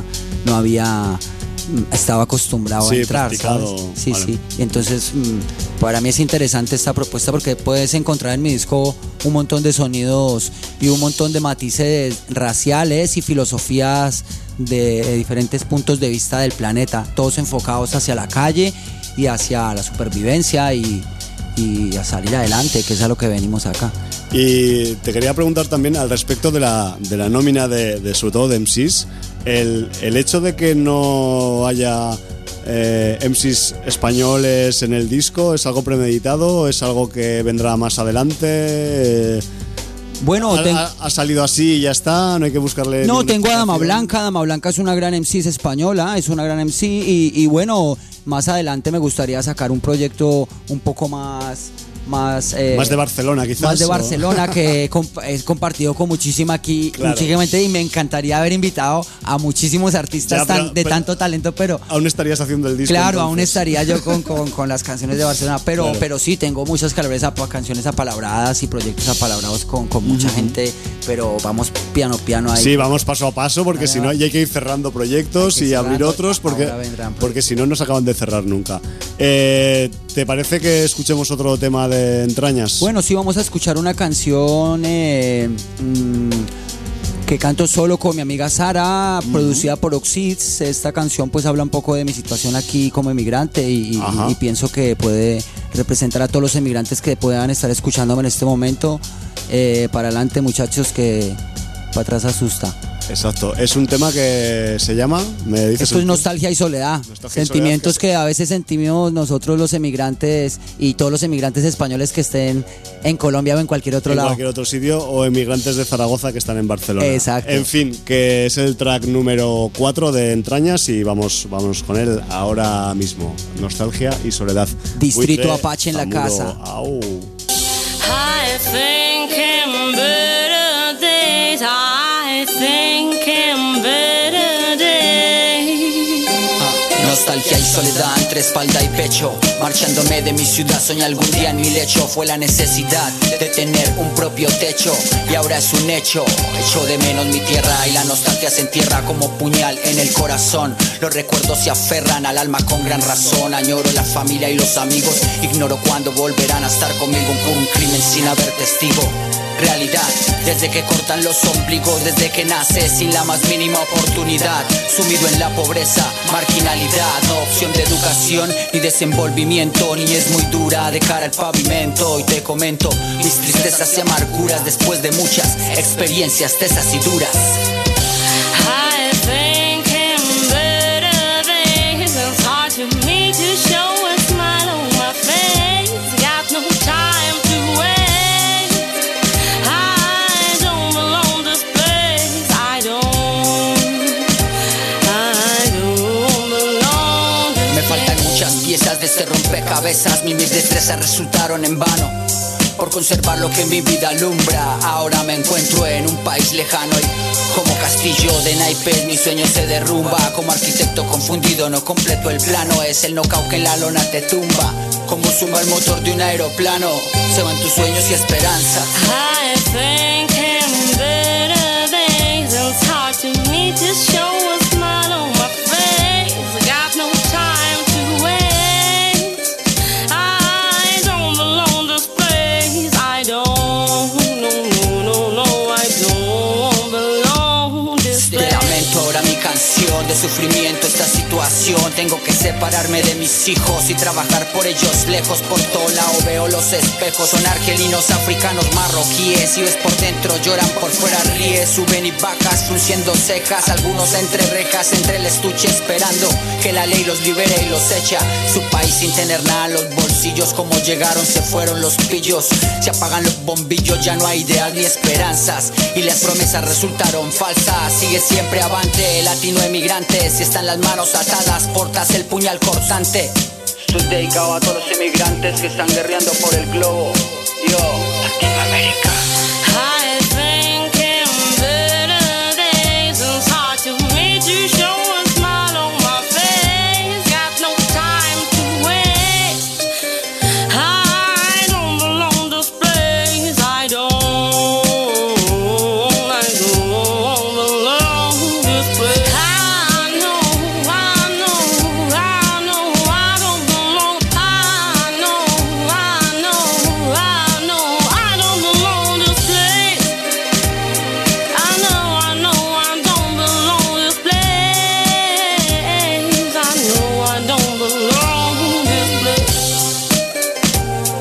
estaba acostumbrado a entrar, practicado. ¿sabes? Sí, vale. Sí. Y entonces para mí es interesante esta propuesta porque puedes encontrar en mi disco un montón de sonidos y un montón de matices raciales y filosofías de diferentes puntos de vista del planeta, todos enfocados hacia la calle y hacia la supervivencia y a salir adelante, que es a lo que venimos acá. Y te quería preguntar también al respecto de la nómina de sobre todo de MCs, el hecho de que no haya MCs españoles en el disco, ¿es algo premeditado? ¿Es algo que vendrá más adelante? Bueno, ha salido así y ya está, no hay que buscarle. No, tengo a Dama Blanca. Dama Blanca es una gran MC, es española, es una gran MC y bueno, más adelante me gustaría sacar un proyecto un poco más de Barcelona, quizás. Más de Barcelona, que he compartido con muchísima gente, y me encantaría haber invitado a muchísimos artistas de tanto talento, pero aún estarías haciendo el disco. Claro, entonces. Aún estaría yo con las canciones de Barcelona, pero sí, tengo muchas canciones apalabradas y proyectos apalabrados con mucha gente, pero vamos piano ahí. Sí, vamos paso a paso, porque si no hay que ir cerrando proyectos y abrir otros, porque si no nos acaban de cerrar nunca. ¿Te parece que escuchemos otro tema de Entrañas? Bueno, sí, vamos a escuchar una canción que canto solo con mi amiga Sara, producida por Oxids. Esta canción pues habla un poco de mi situación aquí como emigrante y pienso que puede representar a todos los emigrantes que puedan estar escuchándome en este momento. Para adelante, muchachos, que para atrás asusta. Exacto, es un tema que se llama, me dices. Esto es nostalgia y soledad, sentimientos que a veces sentimos nosotros los emigrantes y todos los emigrantes españoles que estén en Colombia o en cualquier otro lado. En cualquier otro sitio, o emigrantes de Zaragoza que están en Barcelona. Exacto. En fin, que es el track número 4 de Entrañas y vamos con él ahora mismo. Nostalgia y soledad. Distrito Apache en la casa. Au. I think in better days, I think in better days. Nostalgia y soledad entre espalda y pecho. Marchándome de mi ciudad, soñé algún día en mi lecho. Fue la necesidad de tener un propio techo y ahora es un hecho. Echo de menos mi tierra y la nostalgia se entierra como puñal en el corazón. Los recuerdos se aferran al alma con gran razón. Añoro la familia y los amigos. Ignoro cuándo volverán a estar conmigo por un crimen sin haber testigo. Realidad, desde que cortan los ombligos, desde que nace sin la más mínima oportunidad, sumido en la pobreza, marginalidad, no opción de educación ni desenvolvimiento, ni es muy dura de cara al pavimento. Y te comento mis tristezas y amarguras después de muchas experiencias tesas y duras. I think in better days. It's hard to me to show a smile on my face. Got no time to wait. Piezas de este rompecabezas, mis destrezas resultaron en vano por conservar lo que mi vida alumbra. Ahora me encuentro en un país lejano y como castillo de naipes mi sueño se derrumba. Como arquitecto confundido no completo el plano. Es el knockout que en la lona te tumba. Como zumba el motor de un aeroplano. Se van tus sueños y esperanza. I think in better days. It's hard to me to show a smile on my face. Got no time to wait. de sufrimiento esta situación. Tengo que separarme de mis hijos y trabajar por ellos lejos. Por todo lado veo los espejos. Son argelinos, africanos, marroquíes. Y ves por dentro, lloran por fuera, ríes. Suben y bajas, frunciendo cejas. Algunos entre rejas, entre el estuche, esperando que la ley los libere y los echa. Su país sin tener nada en los bolsillos. Como llegaron se fueron los pillos. Se apagan los bombillos, ya no hay ideal ni esperanzas. Y las promesas resultaron falsas. Sigue siempre avante, latino emigrante. Si están las manos atadas, portas el puñal cortante. Esto es dedicado a todos los emigrantes que están guerreando por el globo. Yo, Latinoamérica. I think in better days, it's hard to me to show a smile on my face. Got no time to waste. I don't belong to this place. I don't belong to this place. I know I don't belong. I know I don't belong to this place. I know I don't belong to this place. I know I don't belong to this place.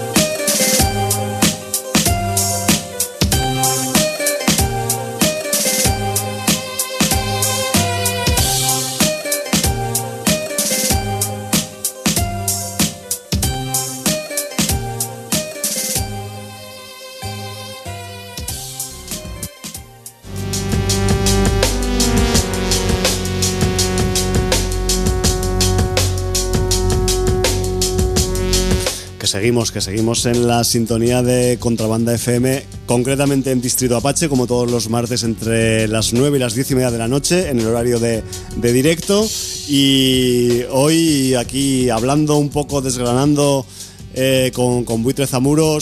Que seguimos en la sintonía de Contrabanda FM, concretamente en Distrito Apache, como todos los martes entre las 9 y las 10:30 de la noche, en el horario de directo. Y hoy aquí hablando un poco, desgranando con Buitre Zamuro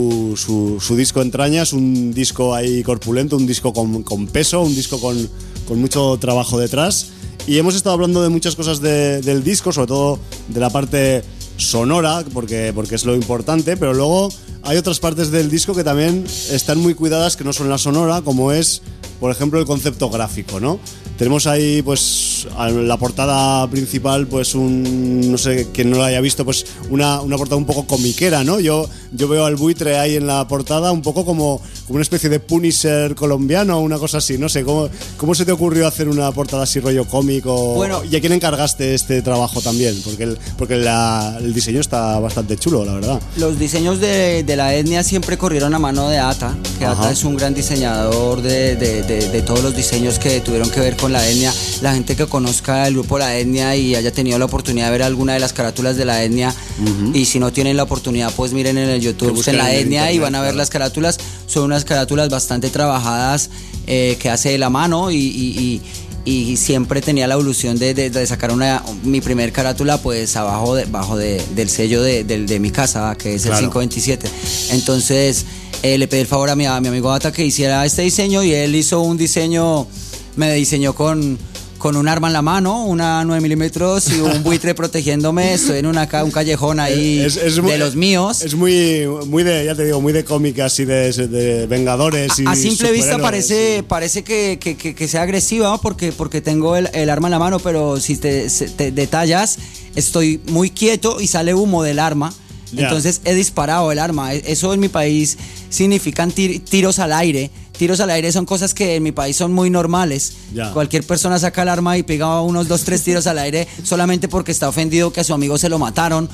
su disco Entrañas, un disco ahí corpulento, un disco con peso, un disco con mucho trabajo detrás. Y hemos estado hablando de muchas cosas del disco, sobre todo de la parte sonora, porque es lo importante, pero luego hay otras partes del disco que también están muy cuidadas, que no son la sonora, como es, por ejemplo, el concepto gráfico, ¿no? Tenemos ahí, pues, la portada principal, pues, no sé, quien no la haya visto, pues, una portada un poco comiquera, ¿no? Yo veo al Buitre ahí en la portada un poco como una especie de Punisher colombiano, una cosa así, no sé, ¿cómo se te ocurrió hacer una portada así rollo cómico? Bueno, ¿y a quién encargaste este trabajo también? Porque el diseño está bastante chulo, la verdad. Los diseños de la etnia siempre corrieron a mano de Ata, que Ajá. Ata es un gran diseñador de todos los diseños que tuvieron que ver con la etnia. La gente que conozca el grupo La Etnia y haya tenido la oportunidad de ver alguna de las carátulas de La Etnia, y si no tienen la oportunidad, pues miren en el YouTube, busquen La Etnia y van a ver las carátulas. Son unas carátulas bastante trabajadas, que hace de la mano, y siempre tenía la evolución de sacar mi primer carátula, pues abajo del sello de mi casa, que es el 527. Entonces le pedí el favor a mi amigo Ata que hiciera este diseño, y él hizo un diseño, me diseñó con un arma en la mano, una 9 milímetros y un buitre protegiéndome. Estoy en un callejón ahí de los míos. Es muy de, ya te digo, muy de cómica, así de Vengadores y a simple vista parece que sea agresiva, ¿no? porque tengo el arma en la mano, pero si te detallas, estoy muy quieto y sale humo del arma. Yeah. Entonces he disparado el arma. Eso en mi país significan tiros al aire. Tiros al aire son cosas que en mi país son muy normales. Yeah. Cualquier persona saca el arma y pega unos 2, 3 tiros al aire solamente porque está ofendido que a su amigo se lo mataron,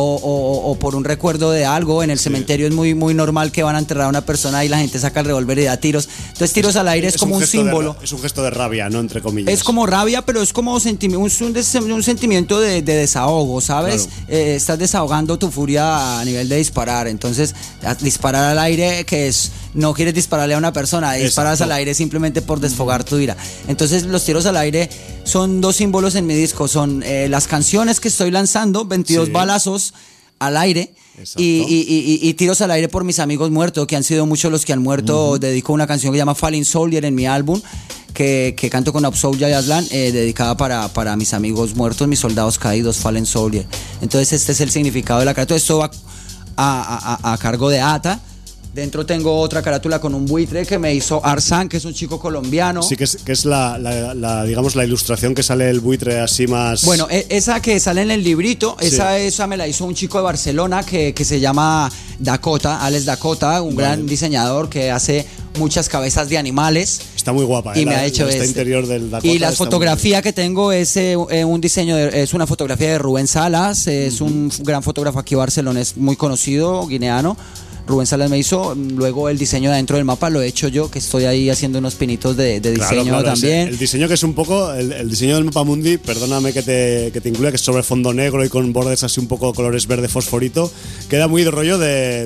o por un recuerdo de algo. En el cementerio es muy, muy normal que van a enterrar a una persona y la gente saca el revólver y da tiros. Entonces tiros al aire es como un símbolo. Es un gesto de rabia, ¿no? Entre comillas. Es como rabia, pero es como un sentimiento de desahogo, ¿sabes? Claro. Estás desahogando tu furia a nivel de disparar. Entonces, disparar al aire, que es, no quieres dispararle a una persona, disparas al aire simplemente por desfogar tu ira. Entonces, los tiros al aire son 2 símbolos en mi disco. Son las canciones que estoy lanzando, 22 balazos al aire. Y tiros al aire por mis amigos muertos, que han sido muchos los que han muerto. Dedico una canción que se llama Falling Soldier en mi álbum, que canto con Absolja y Aslan, dedicada para mis amigos muertos, mis soldados caídos, Fallen Soldier. Entonces este es el significado de la carátula. Esto va a cargo de Ata, Dentro tengo otra carátula con un buitre que me hizo Arzán, que es un chico colombiano. Sí, que es digamos, la ilustración que sale el buitre así más... Bueno, esa que sale en el librito, Sí. esa me la hizo un chico de Barcelona que se llama Dakota, Alex Dakota, un gran diseñador que hace muchas cabezas de animales. Está muy guapa, y me ha hecho este interior del Dakota. Y la fotografía que tengo es un diseño, es una fotografía de Rubén Salas, es un gran fotógrafo aquí en Barcelona, es muy conocido, guineano. Rubén Salas me hizo, luego el diseño de dentro del mapa lo he hecho yo, que estoy ahí haciendo unos pinitos de diseño también. El diseño que es un poco, el diseño del mapa mundi, perdóname que te incluya, que es sobre fondo negro y con bordes así un poco colores verde fosforito, queda muy de rollo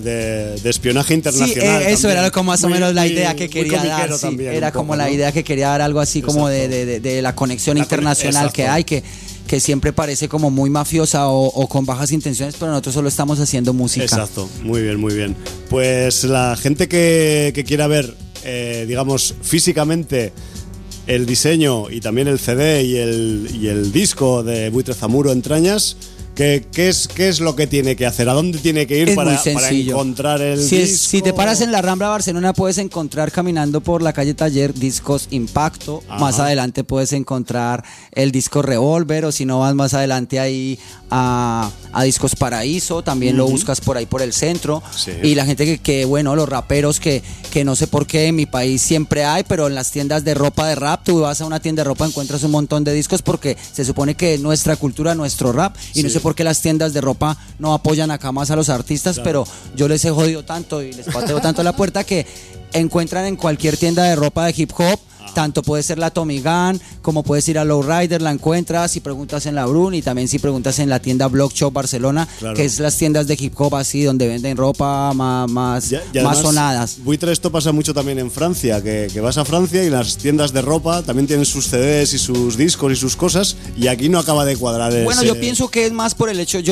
de espionaje internacional. Sí, eso también. era como más o menos la idea que quería dar. Sí, también, era poco, como la ¿no? idea que quería dar, algo así como de la conexión internacional que hay, que siempre parece como muy mafiosa o con bajas intenciones, pero nosotros solo estamos haciendo música. Exacto, muy bien, muy bien. Pues la gente que quiera ver, digamos, físicamente el diseño y también el CD y el disco de Buitre Zamuro Entrañas, ¿qué es lo que tiene que hacer? ¿A dónde tiene que ir para encontrar el disco? Si te paras en la Rambla Barcelona puedes encontrar caminando por la calle Taller discos Impacto. Ajá. Más adelante puedes encontrar el disco Revolver, o si no vas más adelante ahí a Discos Paraíso, también lo buscas por ahí por el centro. Sí. Y la gente que bueno, los raperos que no sé por qué en mi país siempre hay, pero en las tiendas de ropa de rap, tú vas a una tienda de ropa, encuentras un montón de discos porque se supone que es nuestra cultura, nuestro rap, y no sé por qué las tiendas de ropa no apoyan acá más a los artistas, pero yo les he jodido tanto y les pateo tanto la puerta que encuentran en cualquier tienda de ropa de hip hop. Tanto puede ser la Tommy Gun, como puedes ir a Lowrider, la encuentras, si preguntas en la Brun, y también si preguntas en la tienda Block Shop Barcelona, claro, que es las tiendas de hip hop así, donde venden ropa más sonadas. Buitre, esto pasa mucho también en Francia, que vas a Francia y las tiendas de ropa también tienen sus CDs y sus discos y sus cosas, y aquí no acaba de cuadrar. Bueno, yo pienso que es más por el hecho,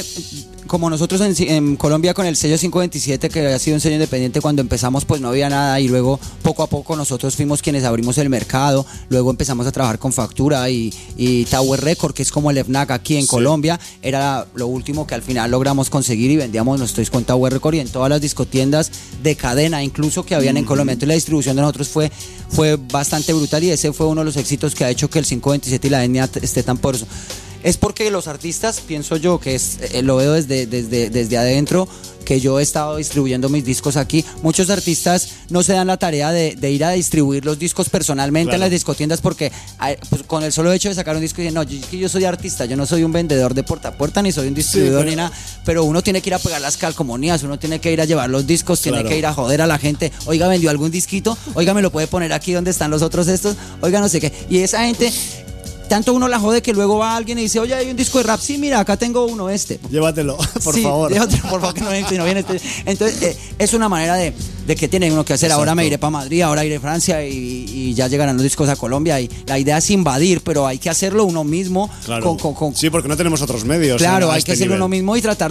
como nosotros en Colombia con el sello 527, que ha sido un sello independiente, cuando empezamos pues no había nada, y luego poco a poco nosotros fuimos quienes abrimos el mercado, luego empezamos a trabajar con Factura y Tower Record, que es como el FNAC aquí en Colombia, era lo último que al final logramos conseguir, y vendíamos nuestro disco en Tower Record y en todas las discotiendas de cadena incluso que habían en Colombia. Entonces la distribución de nosotros fue bastante brutal, y ese fue uno de los éxitos que ha hecho que el 527 y la etnia esté tan por eso. Es porque los artistas, pienso yo, que lo veo desde adentro, que yo he estado distribuyendo mis discos aquí. Muchos artistas no se dan la tarea de ir a distribuir los discos personalmente en las discotiendas, porque pues, con el solo hecho de sacar un disco dicen, no, yo soy artista, yo no soy un vendedor de puerta a puerta, ni soy un distribuidor ni nada, pero uno tiene que ir a pegar las calcomanías, uno tiene que ir a llevar los discos, tiene que ir a joder a la gente, oiga, vendió algún disquito, oiga, me lo puede poner aquí donde están los otros estos, oiga, no sé qué, y esa gente... Tanto uno la jode que luego va alguien y dice, oye, hay un disco de rap, sí, mira, acá tengo uno, llévatelo, por favor. Llévatelo, por favor, que no viene este. Entonces, es una manera de que tiene uno que hacer. Exacto. Ahora me iré para Madrid, ahora iré a Francia y ya llegarán los discos a Colombia, y la idea es invadir, pero hay que hacerlo uno mismo. Claro. Sí, porque no tenemos otros medios. Claro, hay que hacerlo uno mismo y tratar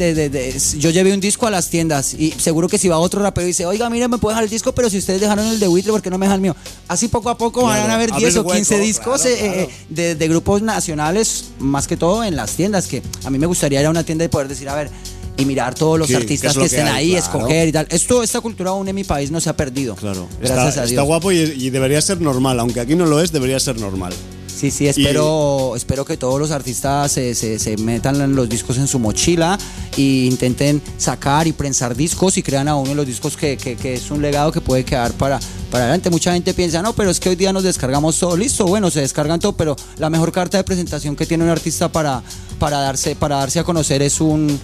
yo llevé un disco a las tiendas, y seguro que si va otro rapero y dice, oiga, mire, me puede dejar el disco, pero si ustedes dejaron el de Buitre, ¿por qué no me dejan el mío? Así poco a poco van a haber 10 o 15 discos de grupos nacionales, más que todo en las tiendas, que a mí me gustaría ir a una tienda y poder decir, a ver, y mirar todos los artistas que estén ahí, escoger y tal. Esta cultura aún en mi país no se ha perdido. Claro. Gracias a Dios. Está guapo y debería ser normal, aunque aquí no lo es, debería ser normal. Sí, espero que todos los artistas se metan los discos en su mochila e intenten sacar y prensar discos y crean a uno de los discos que es un legado que puede quedar para adelante. Mucha gente piensa, no, pero es que hoy día nos descargamos todo, listo, bueno, se descargan todo, pero la mejor carta de presentación que tiene un artista para darse a conocer es un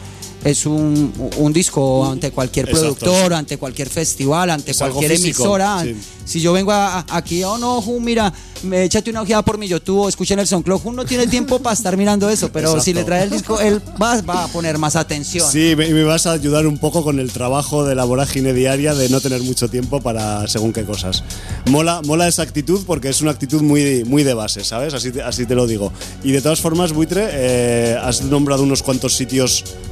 disco ante cualquier productor, ante cualquier festival, ante cualquier emisora. Sí. Si yo vengo aquí, mira, échate una ojeada por mi YouTube, escuchen el SoundCloud, no tiene tiempo para estar mirando eso, pero si le trae el disco, él va a poner más atención. Sí, y me vas a ayudar un poco con el trabajo de la vorágine diaria de no tener mucho tiempo para según qué cosas. Mola esa actitud, porque es una actitud muy, muy de base, ¿sabes? Así te lo digo. Y de todas formas, Buitre, has nombrado unos cuantos sitios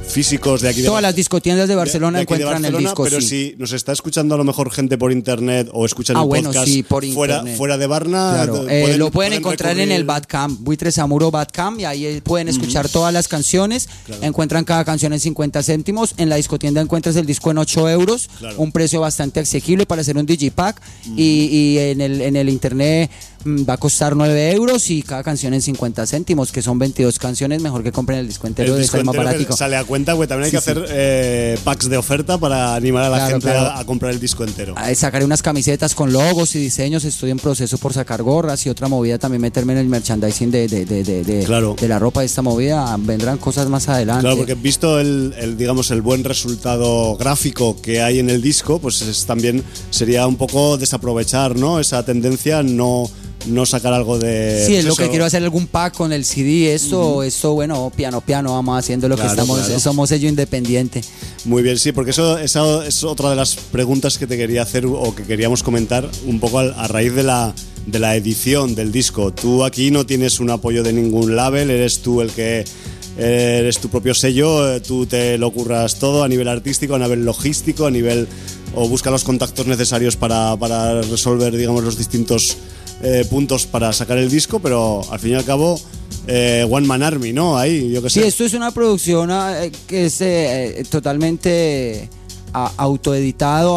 físicos de aquí de Todas las discotiendas de Barcelona de aquí de encuentran Barcelona, el disco, pero sí. si nos está escuchando a lo mejor gente por internet o escuchan el podcast sí, por fuera internet. de Varna, Claro, lo pueden encontrar en el Bandcamp, Buitres Amuro Bandcamp, y ahí pueden escuchar todas las canciones. Claro. Encuentran cada canción en 50 céntimos. En la discotienda encuentras el disco en 8 euros, claro. Un precio bastante asequible para hacer un digipack. Y en el internet va a costar 9 euros y cada canción en 50 céntimos, que son 22 canciones. Mejor que compren el disco entero, de estar más barático. Sale a cuenta, porque también hay que hacer packs de oferta para animar a la gente a comprar el disco entero. Sacaré unas camisetas con logos y diseños. Estoy en proceso por sacar gorras y otra movida, también meterme en el merchandising de la ropa de esta movida. Vendrán cosas más adelante. Claro, porque visto digamos, el buen resultado gráfico que hay en el disco, pues también sería un poco desaprovechar, ¿no? Esa tendencia, no sacar algo de... Sí, es lo que quiero hacer, algún pack con el CD, esto, bueno, piano, vamos haciendo lo que estamos, somos sello independiente. Muy bien, sí, porque esa es otra de las preguntas que te quería hacer o que queríamos comentar un poco a raíz de la edición del disco. Tú aquí no tienes un apoyo de ningún label, eres tú eres tu propio sello, tú te lo curras todo a nivel artístico, a nivel logístico, o busca los contactos necesarios para resolver, digamos, los distintos puntos para sacar el disco, pero al fin y al cabo One Man Army, ¿no? Ahí, yo qué sé. Sí, esto es una producción que es totalmente autoeditado,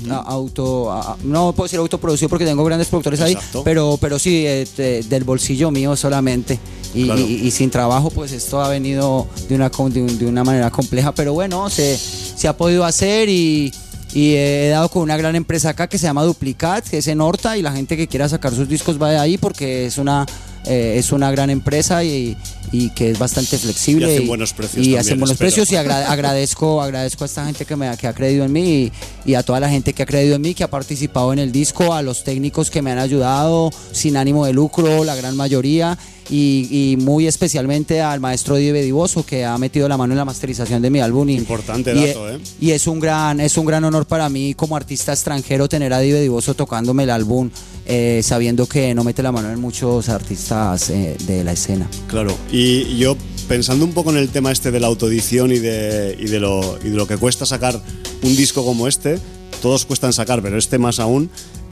no puedo decir autoproducido porque tengo grandes productores ahí, pero sí, del bolsillo mío solamente. Y sin trabajo, pues esto ha venido de una manera compleja, pero bueno, se ha podido hacer y he dado con una gran empresa acá que se llama Duplicat, que es en Horta, y la gente que quiera sacar sus discos va de ahí porque es una gran empresa y que es bastante flexible. Y hacen buenos precios. Y hacen buenos precios y agradezco a esta gente que ha creído en mí y a toda la gente que ha creído en mí, que ha participado en el disco, a los técnicos que me han ayudado sin ánimo de lucro, la gran mayoría. Y muy especialmente al maestro Dive Divoso, que ha metido la mano en la masterización de mi álbum. Importante dato, Y es un gran honor para mí como artista extranjero tener a Dive Divoso tocándome el álbum, sabiendo que no mete la mano en muchos artistas de la escena. Claro, y yo pensando un poco en el tema este de la autoedición y de lo que cuesta sacar un disco como este, todos cuestan sacar, pero este más aún.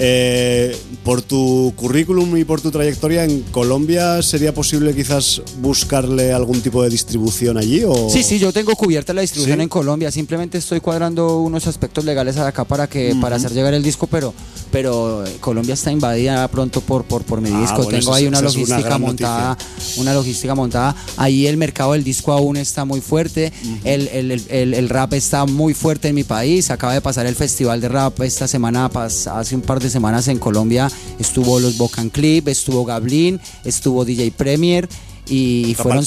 Por tu currículum y por tu trayectoria en Colombia, ¿sería posible quizás buscarle algún tipo de distribución allí? ¿O? Sí, yo tengo cubierta la distribución en Colombia. Simplemente estoy cuadrando unos aspectos legales acá para hacer llegar el disco, pero Colombia está invadida pronto por mi disco. Bueno, tengo ahí una logística montada. Ahí el mercado del disco aún está muy fuerte. El rap está muy fuerte en mi país. Acaba de pasar el festival de rap esta semana, hace un par de semanas en Colombia. Estuvo los Bocan Clip, estuvo Gablin, estuvo DJ Premier y fueron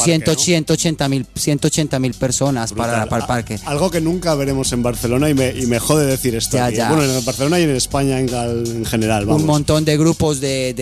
180.000 personas para el parque. Algo que nunca veremos en Barcelona y me jode decir esto. Ya. Bueno, en Barcelona y en España en general. Vamos. Un montón de grupos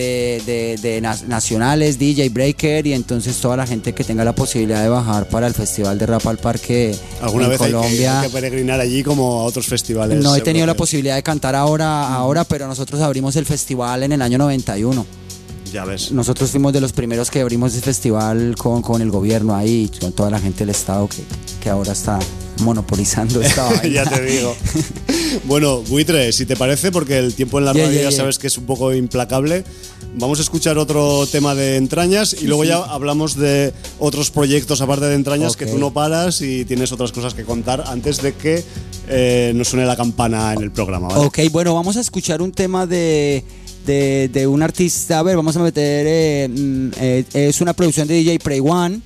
de nacionales, DJ Breaker, y entonces toda la gente que tenga la posibilidad de bajar para el Festival de Rap al Parque ¿Alguna en vez Colombia. Hay que peregrinar allí como a otros festivales? No he tenido la posibilidad de cantar ahora, pero nosotros abrimos el festival en el año 91. Ya ves. Nosotros fuimos de los primeros que abrimos el festival con el gobierno ahí, con toda la gente del estado que ahora está monopolizando esta vaina. Ya te digo. Bueno, Buitre, si te parece, porque el tiempo en la radio ya sabes que es un poco implacable, vamos a escuchar otro tema de Entrañas y luego ya hablamos de otros proyectos aparte de Entrañas, que tú no paras y tienes otras cosas que contar antes de que nos suene la campana en el programa, ¿vale? Ok, bueno, vamos a escuchar un tema de un artista. A ver, vamos a meter es una producción de DJ Prey One,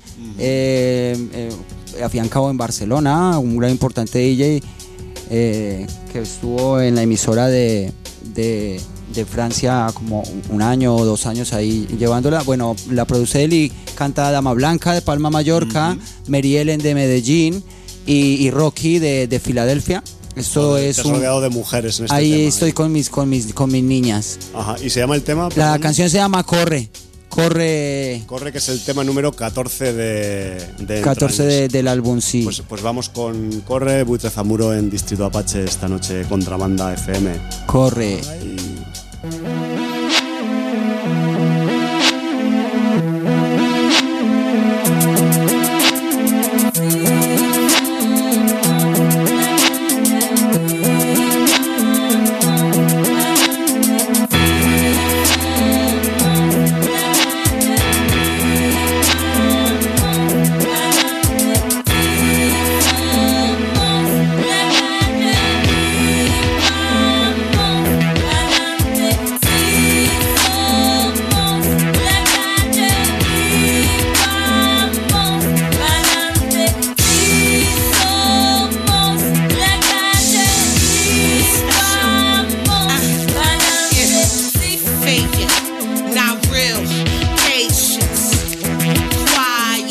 afiancado en Barcelona, un gran importante DJ que estuvo en la emisora de Francia como un año o 2 años ahí llevándola. Bueno, la produce él y canta Dama Blanca de Palma, Mallorca, Mary Ellen de Medellín y Rocky de Filadelfia. Esto es rodeado de mujeres en este ahí tema, estoy con mis niñas. Ajá. ¿Y se llama el tema? La canción se llama Corre, que es el tema número 14 de 14 del álbum, sí. Pues vamos con Corre, Buitre Zamuro en Distrito Apache esta noche, Contrabanda FM. Corre. Ay.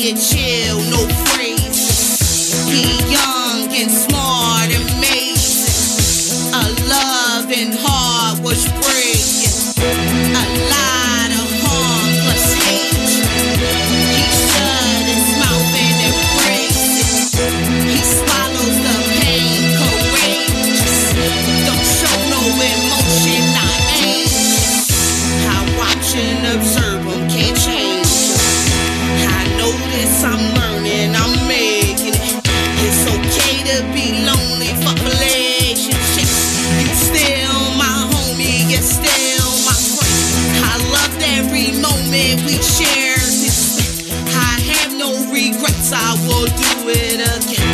quiet, chill, no phrases. He young and smart, amazing. A loving heart was breaking. A lot of harm plus hate. He shut his mouth and embraced it. He swallows the pain, courageous. Don't show no emotion, not anxious. I watch and observe him, can't change him. I notice I'm learning, I'm making it. It's okay to be lonely for relationships. You still my homie, you're still my friend. I loved every moment we shared this. I have no regrets, I will do it again.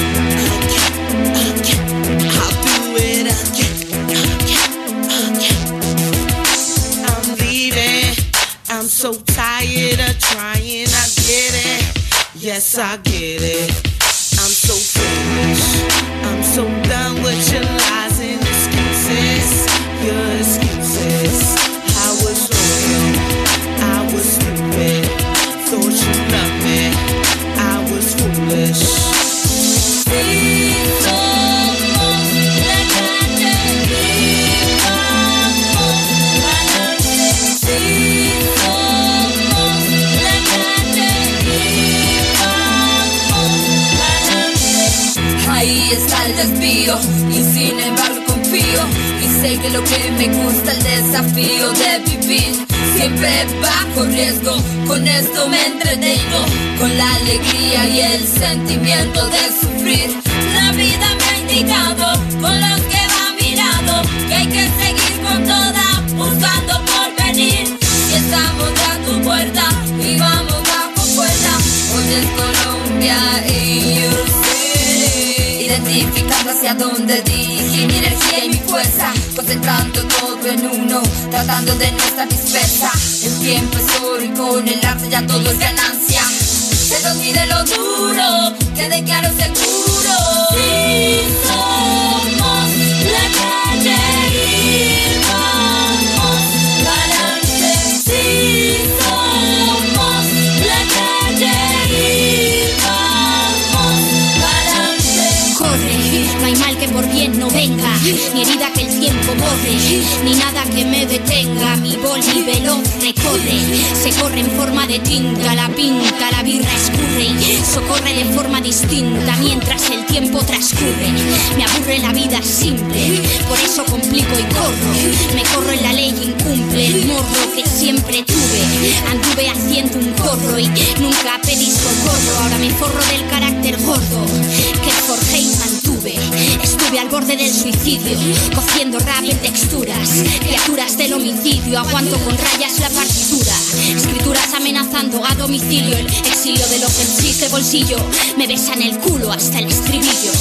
I'll do it again. I'm leaving, I'm so tired of trying, I get it. Yes, I get it. I'm so foolish. I'm so done with your lies and excuses. Your excuses. I was loyal. I was stupid. Thought you loved me. I was foolish. Si somos la calle y vamos adelante. Si somos la calle y vamos adelante. Ahí está el desvío y sin embargo confío y sé que lo que me gusta el desafío de vivir siempre bajo riesgo. Con esto me entretengo, con la alegría y el sentimiento de sufrir. La vida me ha indicado con los que va a mi lado que hay que seguir con toda buscando por venir. Y estamos a tu puerta y vamos bajo cuerda. Hoy es Colombia y you see. Identificando hacia dónde dirigir mi energía y mi fuerza, concentrando todo en uno, tratando de no estar dispersa. El tiempo es oro y con el arte ya todo es ganancia. Se nos mide lo duro, quede claro seguro. Si somos la calle y vamos adelante. Si somos la calle y vamos adelante. Corre, no hay mal que por bien no venga, ni herida que el tiempo borre, ni nada que me detenga. Mi boli veloz recorre, se corre en forma de tinta, la pinta, la birra escurre y socorre de forma distinta mientras el tiempo transcurre. Me aburre la vida simple, por eso complico y corro. Me corro en la ley, incumple el morro que siempre tuve. Anduve haciendo un corro y nunca pedí socorro. Ahora me forro del carácter gordo que forjé y mantuve. Estuve al borde del suicidio, cociendo rap en texturas, criaturas del homicidio. Aguanto con rayas la partitura, escrituras amenazando a domicilio. El exilio de lo que existe bolsillo me besan el culo hasta el estribillo.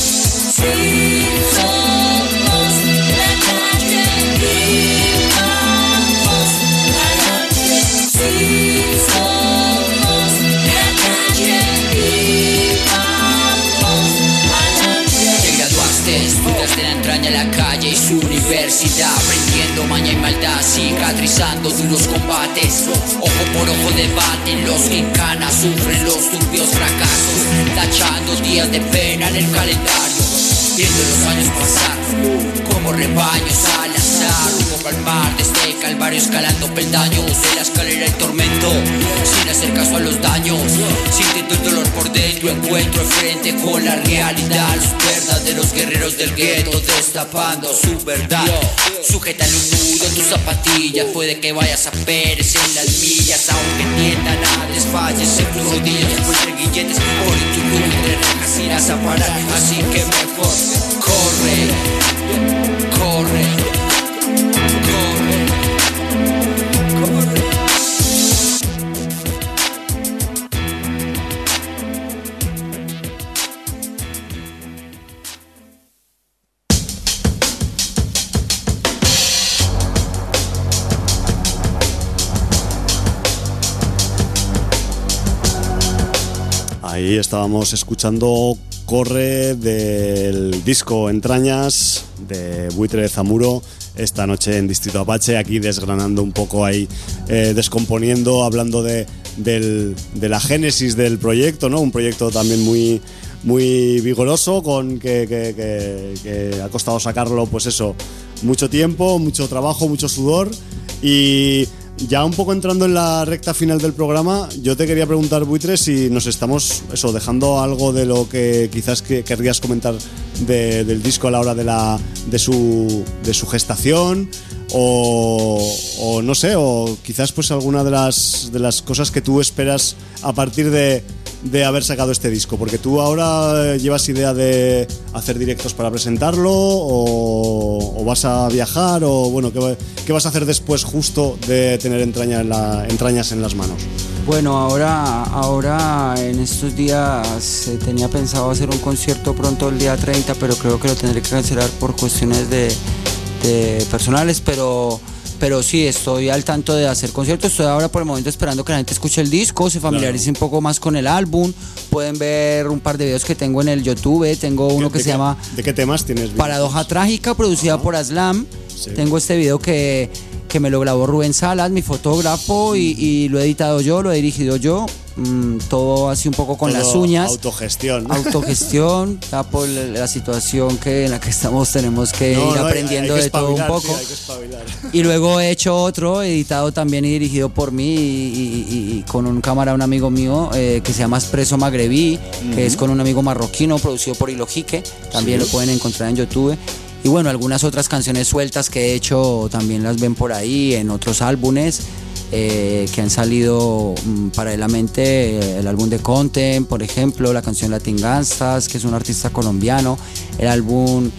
Si somos la calle y vamos adelante. Si somos la calle y vamos adelante. Te graduaste, estudiaste en la entraña de la calle y su universidad, aprendiendo maña y maldad, cicatrizando duros combates. Ojo por ojo debaten los que en cana sufren los turbios fracasos, tachando días de pena en el calendario, viendo los años pasar como rebaños al azar, rumbo al mar de este calvario, escalando peldaños de la escalera del tormento, sin hacer caso a los daños, sintiendo el dolor por dentro, encuentro de frente con la realidad, los verdaderos guerreros del gueto, destapando su verdad. Sujétale un nudo en tus zapatillas, puede que vayas a perecer en las millas, aunque tiendan a desfallecer tus rodillas, pues entre guilletes por tu luz, entre rejas irás a parar, así que mejor corre, corre, corre, corre. Ahí estábamos escuchando corre del disco Entrañas de Buitre de Zamuro esta noche en Distrito Apache, aquí desgranando un poco ahí, descomponiendo, hablando de la génesis del proyecto, ¿no? Un proyecto también muy vigoroso, con que ha costado sacarlo, pues eso, mucho tiempo, mucho trabajo, mucho sudor. Y ya un poco entrando en la recta final del programa, yo te quería preguntar, Buitre, si nos estamos dejando algo de lo que quizás querrías comentar del disco a la hora de su gestación, o no sé, o quizás pues alguna de las cosas que tú esperas a partir de haber sacado este disco, porque tú ahora llevas idea de hacer directos para presentarlo, o vas a viajar, o bueno, ¿qué vas a hacer después justo de tener Entrañas en las manos? Bueno, ahora en estos días tenía pensado hacer un concierto pronto el día 30, pero creo que lo tendré que cancelar por cuestiones de personales, pero sí, estoy al tanto de hacer conciertos. Estoy ahora por el momento esperando que la gente escuche el disco, se familiarice un poco más con el álbum. Pueden ver un par de videos que tengo en el YouTube. Tengo uno que se llama... ¿De qué temas tienes? Paradoja Trágica, producida por Aslam. Sí. Tengo este video que me lo grabó Rubén Salas, mi fotógrafo, y lo he editado yo, lo he dirigido yo. Todo así un poco con todo las uñas. Autogestión, ya por la situación en la que estamos, tenemos que ir aprendiendo hay que de todo un poco. Sí, y luego he hecho otro, editado también y dirigido por mí y con un amigo mío que se llama Espresso Magrebí, que es con un amigo marroquino, producido por Ilojique. También lo pueden encontrar en YouTube. Y bueno, algunas otras canciones sueltas que he hecho también las ven por ahí en otros álbumes que han salido paralelamente. El álbum de Content, por ejemplo, la canción Latin Gangstas, que es un artista colombiano. El álbum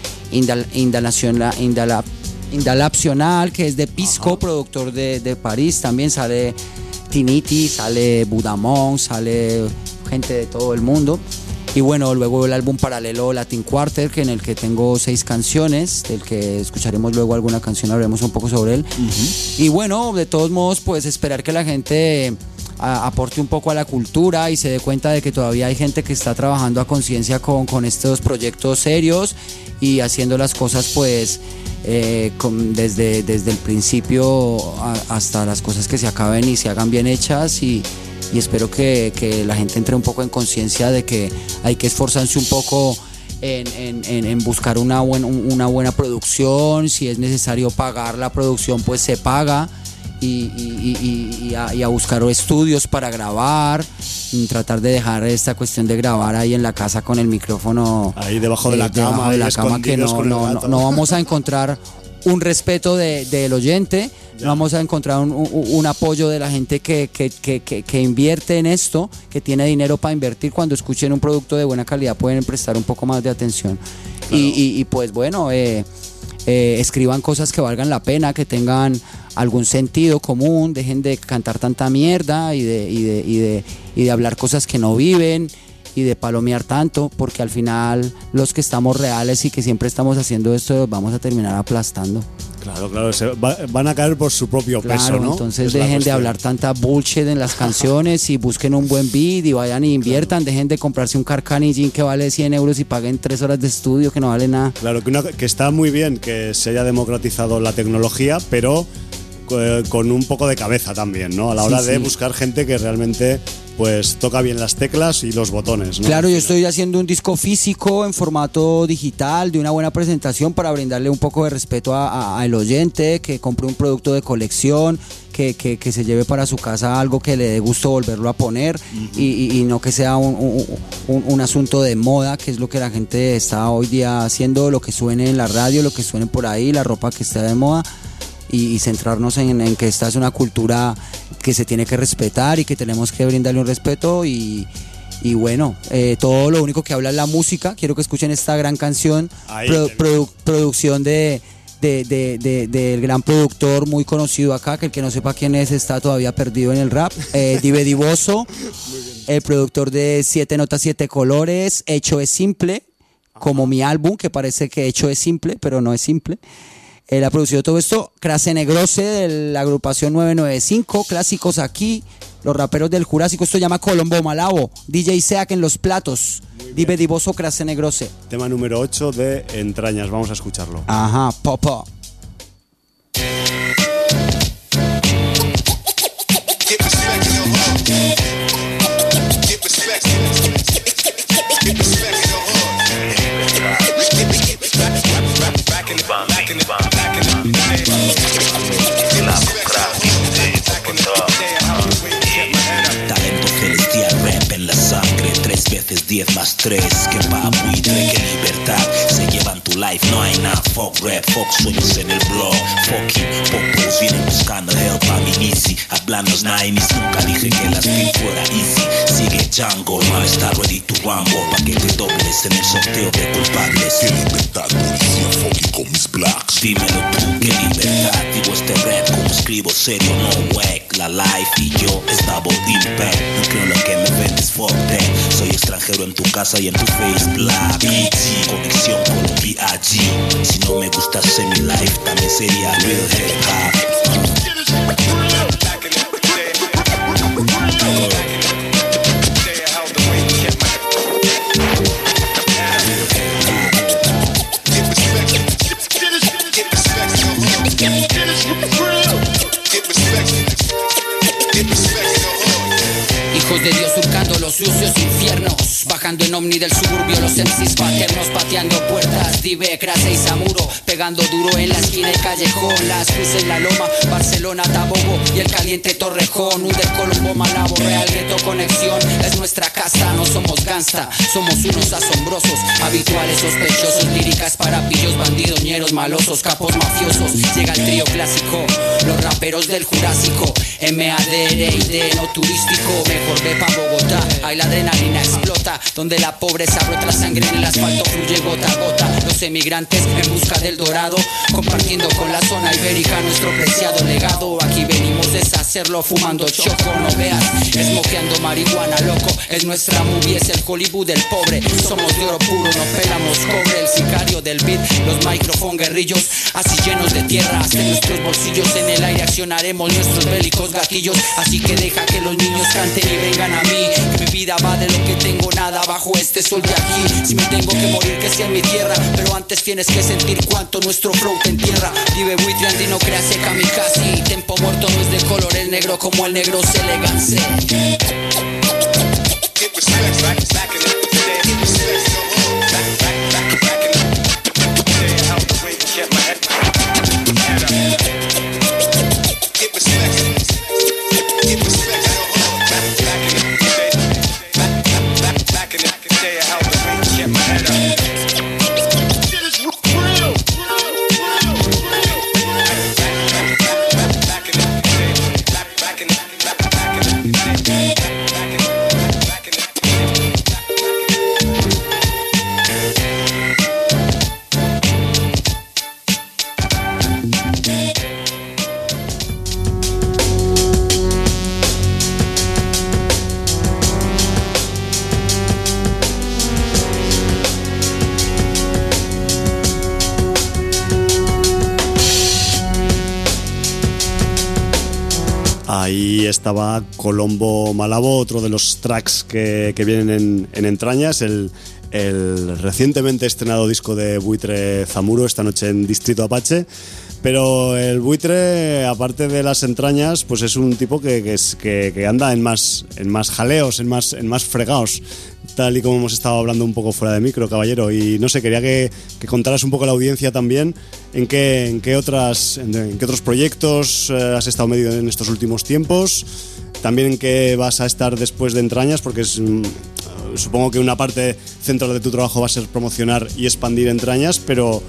Indalapcional, que es de Pisco, productor de París. También sale Tiniti, sale Budamón, sale gente de todo el mundo. Y bueno, luego el álbum paralelo Latin Quarter, en el que tengo 6 canciones, del que escucharemos luego alguna canción, hablaremos un poco sobre él. Y bueno, de todos modos, pues esperar que la gente aporte un poco a la cultura y se dé cuenta de que todavía hay gente que está trabajando a conciencia con estos proyectos serios y haciendo las cosas pues desde el principio hasta las cosas que se acaben y se hagan bien hechas. Y espero que la gente entre un poco en conciencia de que hay que esforzarse un poco en buscar una buena producción. Si es necesario pagar la producción, pues se paga, y a buscar estudios para grabar, tratar de dejar esta cuestión de grabar ahí en la casa con el micrófono ahí debajo de la cama, que no vamos a encontrar un respeto del oyente. No vamos a encontrar un apoyo de la gente que invierte en esto, que tiene dinero para invertir. Cuando escuchen un producto de buena calidad pueden prestar un poco más de atención. Claro. Y pues bueno, escriban cosas que valgan la pena, que tengan algún sentido común, dejen de cantar tanta mierda y de hablar cosas que no viven y de palomear tanto, porque al final los que estamos reales y que siempre estamos haciendo esto vamos a terminar aplastando. Claro, van a caer por su propio peso, ¿no? Entonces dejen de hablar tanta bullshit en las canciones y busquen un buen beat y vayan e inviertan. Dejen de comprarse un Carcani Jean que vale 100 euros y paguen 3 horas de estudio que no vale nada. Claro, que está muy bien que se haya democratizado la tecnología, pero con un poco de cabeza también, ¿no? A la hora de buscar gente que realmente pues toca bien las teclas y los botones, ¿no? Claro, yo estoy haciendo un disco físico en formato digital de una buena presentación para brindarle un poco de respeto al oyente, que compre un producto de colección, que se lleve para su casa algo que le dé gusto volverlo a poner, y no que sea un asunto de moda, que es lo que la gente está hoy día haciendo, lo que suene en la radio, lo que suene por ahí, la ropa que esté de moda. Y centrarnos en que esta es una cultura que se tiene que respetar y que tenemos que brindarle un respeto y bueno, todo lo único que habla es la música. Quiero que escuchen esta gran canción, producción del gran productor muy conocido acá, que el que no sepa quién es está todavía perdido en el rap, Dive Divoso, el productor de 7 Notas 7 Colores, Hecho es Simple, como mi álbum, que parece que Hecho es Simple, pero no es simple. Él ha producido todo esto. Crase Negrose de la agrupación 995, clásicos aquí, los raperos del Jurásico. Esto se llama Colombo Malabo, DJ Seac en los platos. Dive divoso crase negrose. Tema número 8 de Entrañas, vamos a escucharlo. Ajá, popo. Talento celestial, rap en la sangre, 3 veces 10 más 3. Que pa' buitre, que libertad se llevan tu life, no hay nada. Fuck rap, fuck sueños en el blog. Fucking popos vienen buscando help a mi easy. Hablanos 90s, nunca dije que las beat fuera easy. Sigue Django, no está ready to rumble. Pa' que te dobles en el sorteo de culpables. Que libertad, policía, fucking con mis blacks. Dímelo tú, que libertad. Digo este rap como escribo serio, no wack. La life y yo es double impact. No creo lo que me vendes, fuck that. Soy extranjero en tu casa y en tu face black. BG, conexión con los B.I.G. Si no me gustase mi life, también sería real hip hop. Hijos de Dios surcando los sucios infiernos, bajando en Omni del suburbio los MCs paternos, pateando puertas, Dive, Crase y Samuro, pegando duro en la esquina y callejón, las cruces en la loma, Barcelona, Tabogo y el caliente Torrejón, Under, Colombo, Malabo, Real, Gueto, Conexión, es nuestra casa, no somos gangsta, somos unos asombrosos, habituales, sospechosos, líricas para pillos, bandidos, ñeros, malosos, capos mafiosos, llega el trío clásico, los raperos del Jurásico, MADRID, no turístico, mejor ve pa' Bogotá, ahí la adrenalina explota, donde la pobreza brota, la sangre en el asfalto fluye gota a gota, los emigrantes en busca del dorado, compartiendo con la zona ibérica nuestro preciado legado, aquí venimos a deshacerlo fumando choco, no veas, esmoqueando marihuana, loco, es nuestra movie, es el Hollywood del pobre, somos de oro puro, no pelamos cobre, el sicario del beat, los micrófonos guerrillos, así llenos de tierra, hasta nuestros bolsillos, en el aire accionaremos nuestros bélicos gatillos, así que deja que los niños canten y vengan a mí, que mi vida va de lo que tengo nada bajo este sol de aquí, si me tengo que morir que sea en mi tierra, pero antes tienes que sentir cuánto nuestro flow te entierra, Dive buitre Andy no creas kamikaze, tempo muerto no es de color, el negro como el negro se elegance. Ahí estaba Colombo Malabo, otro de los tracks que vienen en Entrañas, el recientemente estrenado disco de Buitre Zamuro, esta noche en Distrito Apache. Pero el Buitre, aparte de las entrañas, pues es un tipo que anda en más jaleos, en más fregados, tal y como hemos estado hablando un poco fuera de micro, caballero. Y no sé, quería que contaras un poco a la audiencia también en qué otros proyectos has estado metido en estos últimos tiempos, también en qué vas a estar después de Entrañas, porque supongo que una parte central de tu trabajo va a ser promocionar y expandir Entrañas, pero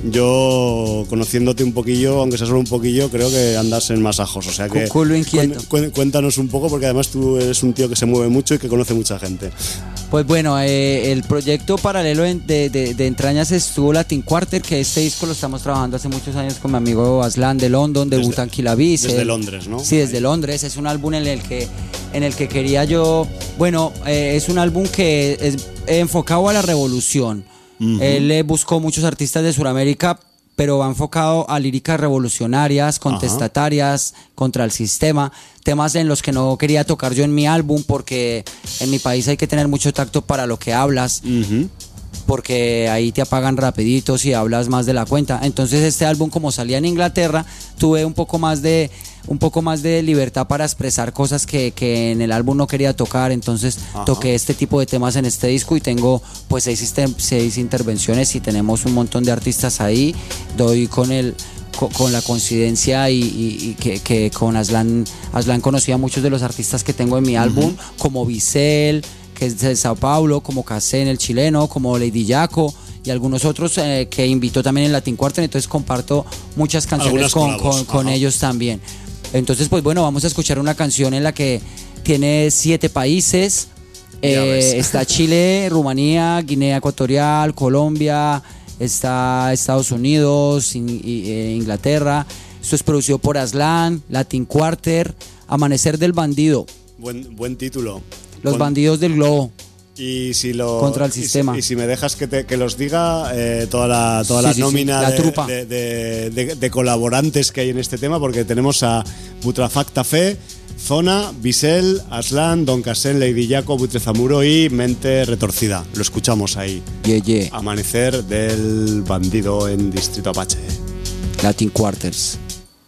yo, conociéndote un poquillo, aunque sea solo un poquillo, creo que andas en más ajos. O sea que culo inquieto. Cuéntanos un poco, porque además tú eres un tío que se mueve mucho y que conoce mucha gente. Pues bueno, el proyecto paralelo de Entrañas estuvo Latin Quarter, que este disco lo estamos trabajando hace muchos años con mi amigo Aslan de London, de Wu-Tang Killa Bees. Desde Londres, ¿no? Sí, desde Londres. Es un álbum en el que quería yo... Bueno, es un álbum que es enfocado a la revolución. Uh-huh. Él buscó muchos artistas de Sudamérica pero va enfocado a líricas revolucionarias, contestatarias, contra el sistema, temas en los que no quería tocar yo en mi álbum, porque en mi país hay que tener mucho tacto para lo que hablas, porque ahí te apagan rapidito si hablas más de la cuenta. Entonces este álbum, como salía en Inglaterra, tuve un poco más de libertad para expresar cosas que en el álbum no quería tocar. Entonces toqué este tipo de temas en este disco y tengo pues 6 intervenciones y tenemos un montón de artistas ahí. Doy con la coincidencia y que con Aslan conocía a muchos de los artistas que tengo en mi álbum, como Bisel, que es de Sao Paulo, como Casen, el chileno, como Lady Yaco y algunos otros que invitó también en Latin Quarter. Entonces comparto muchas canciones con ellos también. Entonces pues bueno, vamos a escuchar una canción en la que tiene 7 países. Está Chile, Rumanía, Guinea Ecuatorial, Colombia, está Estados Unidos, Inglaterra. Esto es producido por Aslan, Latin Quarter, Amanecer del Bandido. Buen título. Los bandidos del globo. Y si contra el sistema. Y si me dejas que los diga toda la nómina la trupa de colaborantes que hay en este tema, porque tenemos a Putrafacta Fe, Zona, Bisel, Aslan, Don Casen, Lady Yaco, Butrezamuro y Mente Retorcida. Lo escuchamos ahí. Amanecer del Bandido en Distrito Apache. Latin Quarters.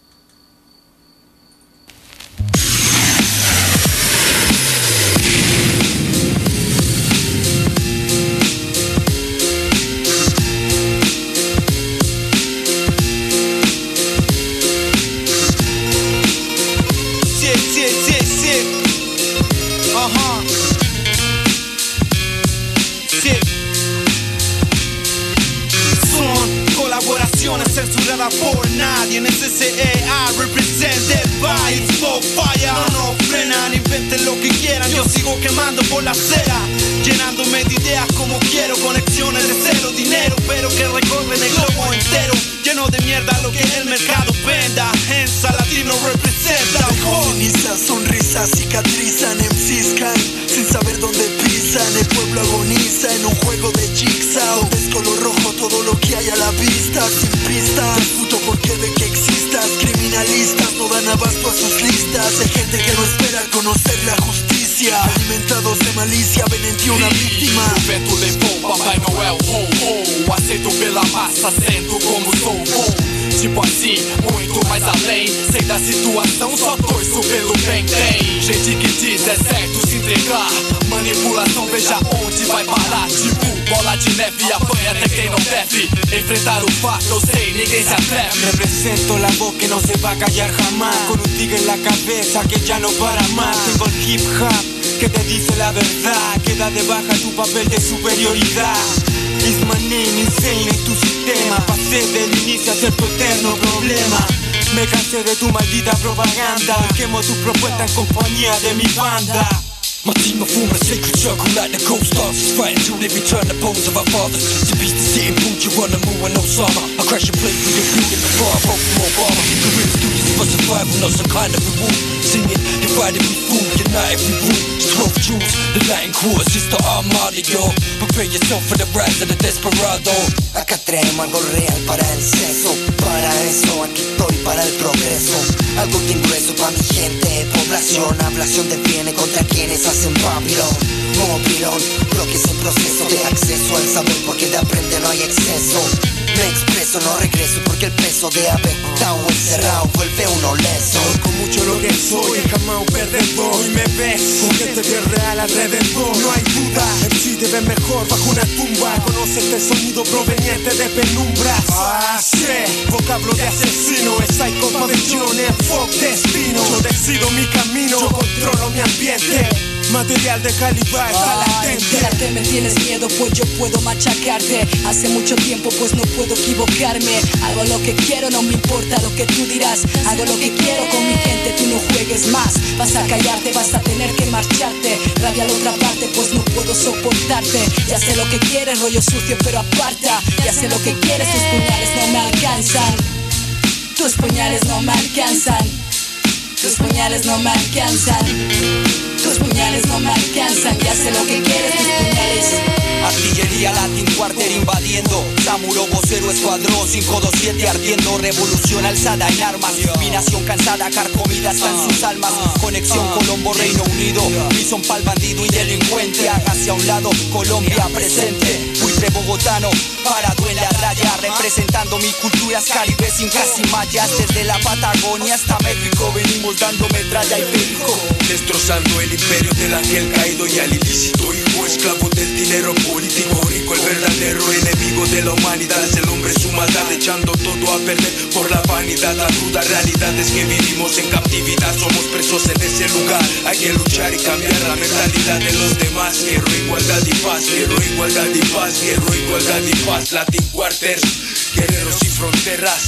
Censurada por nadie en SCEA, represented by Smoke Fire. No frenan, inventen lo que quieran, yo sigo quemando por la acera, llenándome de ideas como quiero, conexiones de cero, dinero, pero que recorren el globo entero, lleno de mierda lo que el mercado venda. Ensa Latino representa. Feminiza, sonrisas, cicatrizan, MCs caen sin saber dónde pisan. El pueblo agoniza en un juego de jigsaw. Es color rojo todo lo que hay a la vista, sin pistas. Disputo porque de que existas. Criminalistas no dan abasto a sus listas. Hay gente que no espera conocer la justicia. Alimentados de malicia, ven en ti una víctima. O vento levou Papai Noel, ho, ho. Aceito pela massa, sendo como sou, vou. Tipo assim, muito mais além. Sei da situação, só torço pelo bem. Tem gente que diz é certo se entregar. Manipulação, veja onde vai parar. Tipo, bola de neve, apanha até quem não deve. Enfrentar o fato, eu sei, ninguém se atreve. Represento la voz que no se va a callar jamás. Con un tigre en la cabeza que ya no para más. Tengo el hip hop que te dice la verdad, que da de baja tu papel de superioridad. It's my name, insane en tu sistema. Pasé del inicio a ser tu eterno problema. Me cansé de tu maldita propaganda. Quemo tu propuesta en compañía de mi banda. My team of former sacred circle like the ghost stars. Fight until they return the bones of our fathers. To beat the city, boot you on the move and Osama. I crash and play through your building before I broke from Obama. Careers do this for survival, not some kind of reward. Singing, divided we fool, united we rule. 12 Jews, the Latin quarters, it's the Armada, yo. Prepare yourself for the rise of the desperado. Acá traemos algo real para el sexo. Para eso, aquí estoy para el progreso. Algo de ingreso para mi gente, población. Ablación defiende contra quienes hacen Babylon. Movilón, bloques en proceso de acceso al saber porque de aprender no hay exceso. Me expreso, no regreso porque el peso de haber estado encerrado vuelve uno leso. Con mucho lo que soy, jamás un perdedor. Hoy me ves con gente bien real alrededor. No hay duda, el sí te ve mejor bajo una tumba. Conoce este sonido proveniente de penumbras. Sí, vocablo de asesino, es psycho-pabellón, enfoque destino. Yo decido mi camino, yo controlo mi ambiente. Material de calidad está latente. Espérate, me tienes miedo, pues yo puedo machacarte. Hace mucho tiempo, pues no puedo equivocarme. Hago lo que quiero, no me importa lo que tú dirás. Hago lo que quiero con mi gente, tú no juegues más. Vas a callarte, vas a tener que marcharte. Rabia a la otra parte, pues no puedo soportarte. Ya sé lo que quieres, rollo sucio, pero aparta. Ya sé lo que quieres, tus puñales no me alcanzan. Tus puñales no me alcanzan. Tus puñales no me alcanzan. Tus puñales no me alcanzan. Ya sé lo que quieres, tus puñales. Artillería Latin Quarter invadiendo. Samuro, vocero, escuadrón 527 ardiendo, revolución alzada en armas. Mi nación cansada, carcomida está en sus almas. Conexión Colombo, Reino Unido. Bison pa'l bandido y delincuente. Hágase a un lado, Colombia presente. Buitre bogotano, parado en la raya, representando mi culturas caribes, incas y mayas. Desde la Patagonia hasta México venimos dando metralla y perico. Destrozando el imperio del ángel caído y al ilícito, hijo esclavo del dinero político rico. El verdadero enemigo de la humanidad es el hombre, su maldad, echando todo a perder por la vanidad. La cruda realidad es que vivimos en captividad, somos presos en ese lugar. Hay que luchar y cambiar la mentalidad de los demás. Quiero igualdad y paz, quiero igualdad y paz, quiero igualdad y paz. Latin Quarters, guerreros sin fronteras.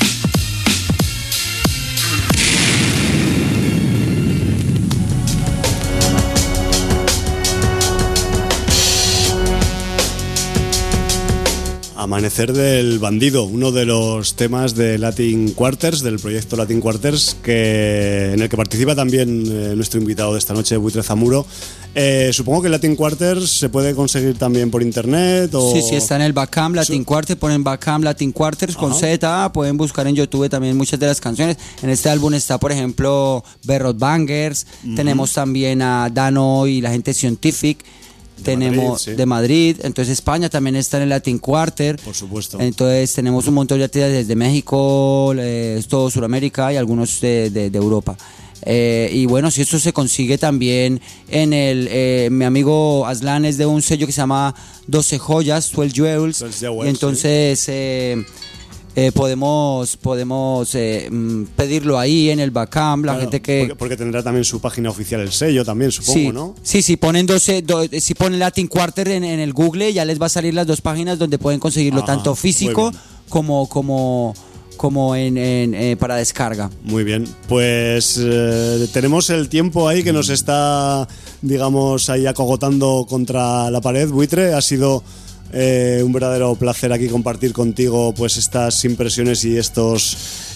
Amanecer del bandido, uno de los temas de Latin Quarters, del proyecto Latin Quarters, en el que participa también nuestro invitado de esta noche, Buitre Zamuro. Supongo que Latin Quarters se puede conseguir también por internet o... Sí, está en el Bandcamp Latin Quarters, ponen Bandcamp Latin Quarters con Z, pueden buscar en YouTube también muchas de las canciones. En este álbum está, por ejemplo, Berrot Bangers, tenemos también a Dano y la gente Scientific. Tenemos de Madrid, entonces España también está en el Latin Quarter. Por supuesto. Entonces tenemos un montón de artistas desde México, todo Sudamérica y algunos de Europa. Y bueno, si esto se consigue también en mi amigo Aslan es de un sello que se llama 12 Joyas, 12 Jewels. Y entonces podemos pedirlo ahí en el Bandcamp, la gente que... Porque tendrá también su página oficial el sello también, supongo, sí, ¿no? Sí, si ponen si ponen Latin Quarter en el Google, ya les va a salir las dos páginas donde pueden conseguirlo, tanto físico como para descarga. Muy bien, pues tenemos el tiempo ahí que nos está, digamos, ahí acogotando contra la pared. Buitre, ha sido... un verdadero placer aquí compartir contigo pues estas impresiones y estos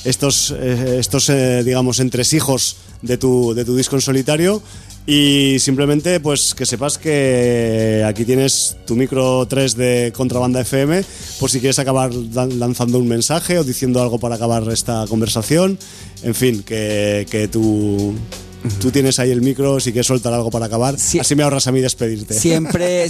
digamos entresijos de tu disco en solitario, y simplemente pues que sepas que aquí tienes tu micro 3 de Contrabanda FM por si quieres acabar lanzando un mensaje o diciendo algo para acabar esta conversación. En fin, que tú tienes ahí el micro, si quieres soltar algo para acabar, así me ahorras a mí despedirte. Siempre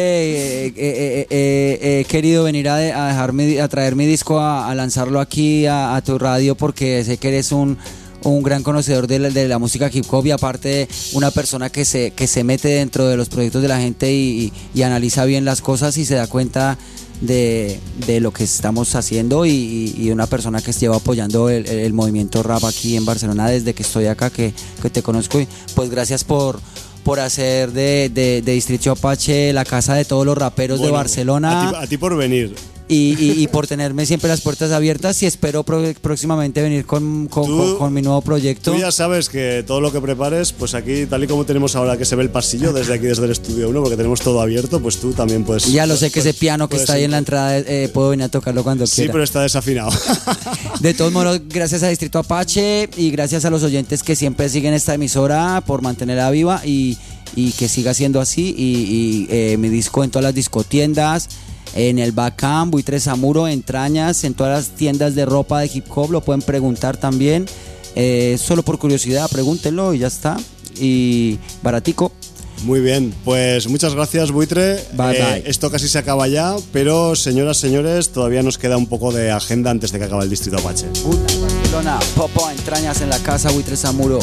he querido venir a traer mi disco a lanzarlo aquí a tu radio, porque sé que eres un gran conocedor de la música hip hop, y aparte una persona que se mete dentro de los proyectos de la gente y analiza bien las cosas y se da cuenta de lo que estamos haciendo, y una persona que lleva apoyando el movimiento rap aquí en Barcelona desde que estoy acá, que te conozco, y pues gracias por hacer de Distrito Apache la casa de todos los raperos de Barcelona. A ti por venir. Y por tenerme siempre las puertas abiertas, y espero próximamente venir con mi nuevo proyecto. Tú ya sabes que todo lo que prepares, pues aquí, tal y como tenemos ahora que se ve el pasillo desde aquí, desde el estudio 1, porque tenemos todo abierto, pues tú también puedes... Ya lo sé, que ese piano que está ahí en la entrada, puedo venir a tocarlo cuando quiera. Sí, pero está desafinado. De todos modos, gracias a Distrito Apache y gracias a los oyentes que siempre siguen esta emisora por mantenerla viva y que siga siendo así. Y mi disco en todas las discotiendas, en el Bandcamp, Buitre Zamuro, Entrañas, en todas las tiendas de ropa de hip hop, lo pueden preguntar también. Solo por curiosidad, pregúntenlo y ya está. Y baratico. Muy bien, pues muchas gracias, Buitre. Bye. Esto casi se acaba ya, pero señoras, señores, todavía nos queda un poco de agenda antes de que acabe el Distrito Apache. Barcelona, Popo, Entrañas en la casa, Buitre Zamuro.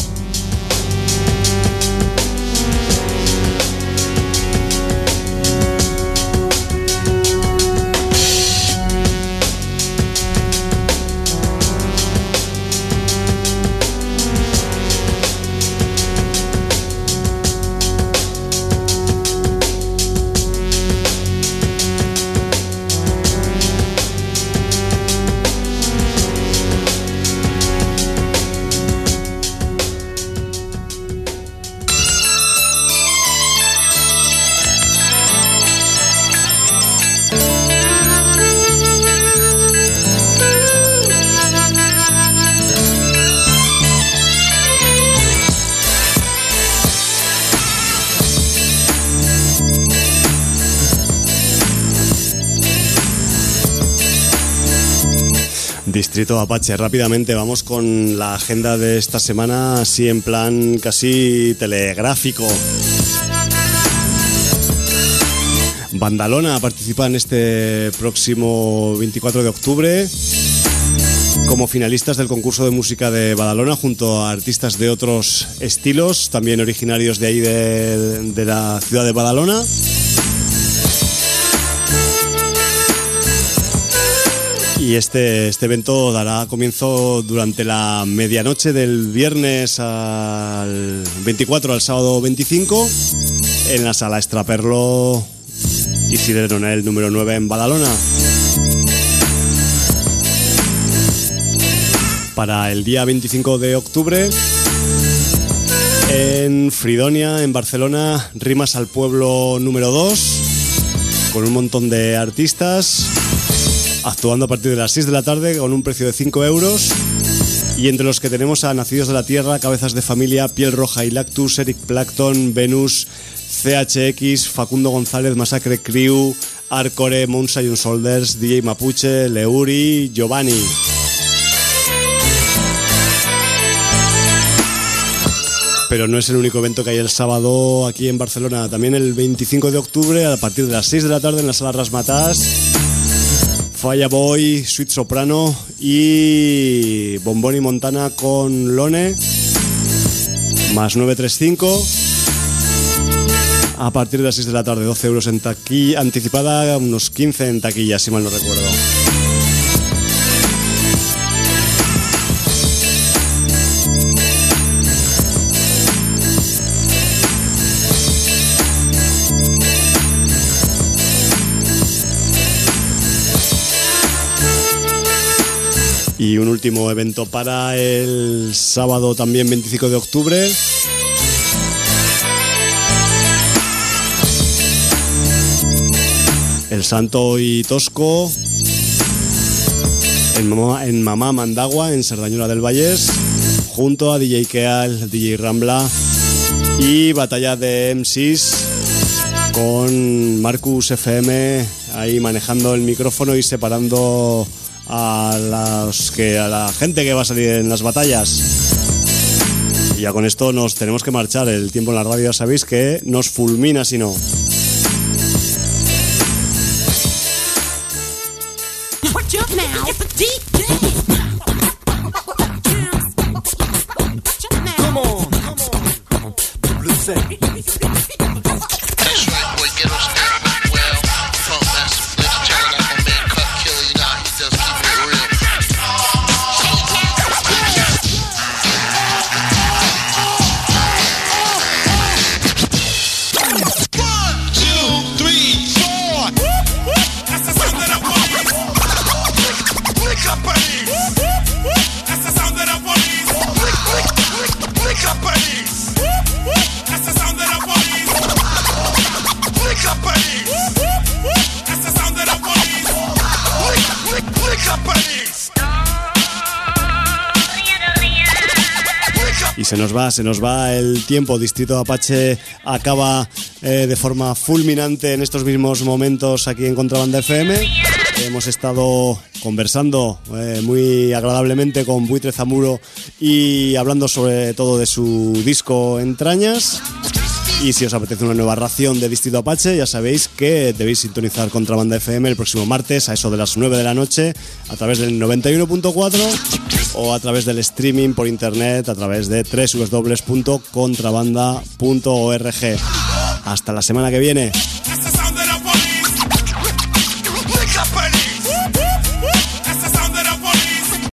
Distrito Apache, rápidamente vamos con la agenda de esta semana, así en plan casi telegráfico. Bandalona participa en este próximo 24 de octubre como finalistas del concurso de música de Badalona junto a artistas de otros estilos, también originarios de ahí de la ciudad de Badalona. Y este evento dará comienzo durante la medianoche del viernes al 24 al sábado 25 en la sala Extraperlo Isidre Ronel número 9 en Badalona. Para el día 25 de octubre en Fridonia, en Barcelona, Rimas al Pueblo número 2 con un montón de artistas actuando a partir de las 6 de la tarde con un precio de 5 euros. Y entre los que tenemos a Nacidos de la Tierra, Cabezas de Familia, Piel Roja y Lactus, Eric Plankton, Venus, CHX, Facundo González, Masacre Crew, Arcore, Moonshine Soldiers, DJ Mapuche, Leuri, Giovanni. Pero no es el único evento que hay el sábado aquí en Barcelona. También el 25 de octubre, a partir de las 6 de la tarde en la sala Rasmatàs, Fireboy, Sweet Soprano y Bombón y Montana con Lone, más 935. A partir de las 6 de la tarde, 12 euros en taquilla, anticipada, unos 15 en taquilla, si mal no recuerdo. Y un último evento para el sábado también 25 de octubre. El Santo y Tosco en Mamá Mandagua, en Cerdañola del Vallés, junto a DJ Keal, DJ Rambla y batalla de MCs con Marcus FM ahí manejando el micrófono y separando a la gente que va a salir en las batallas. Y ya con esto nos tenemos que marchar. El tiempo en la radio ya sabéis que nos fulmina si no. Se nos va el tiempo. Distrito Apache acaba de forma fulminante en estos mismos momentos aquí en Contrabanda FM. Hemos estado conversando muy agradablemente con Buitre Zamuro y hablando sobre todo de su disco Entrañas. Y si os apetece una nueva ración de Distrito Apache, ya sabéis que debéis sintonizar Contrabanda FM el próximo martes a eso de las 9 de la noche a través del 91.4 o a través del streaming por internet a través de www.contrabanda.org. Hasta la semana que viene.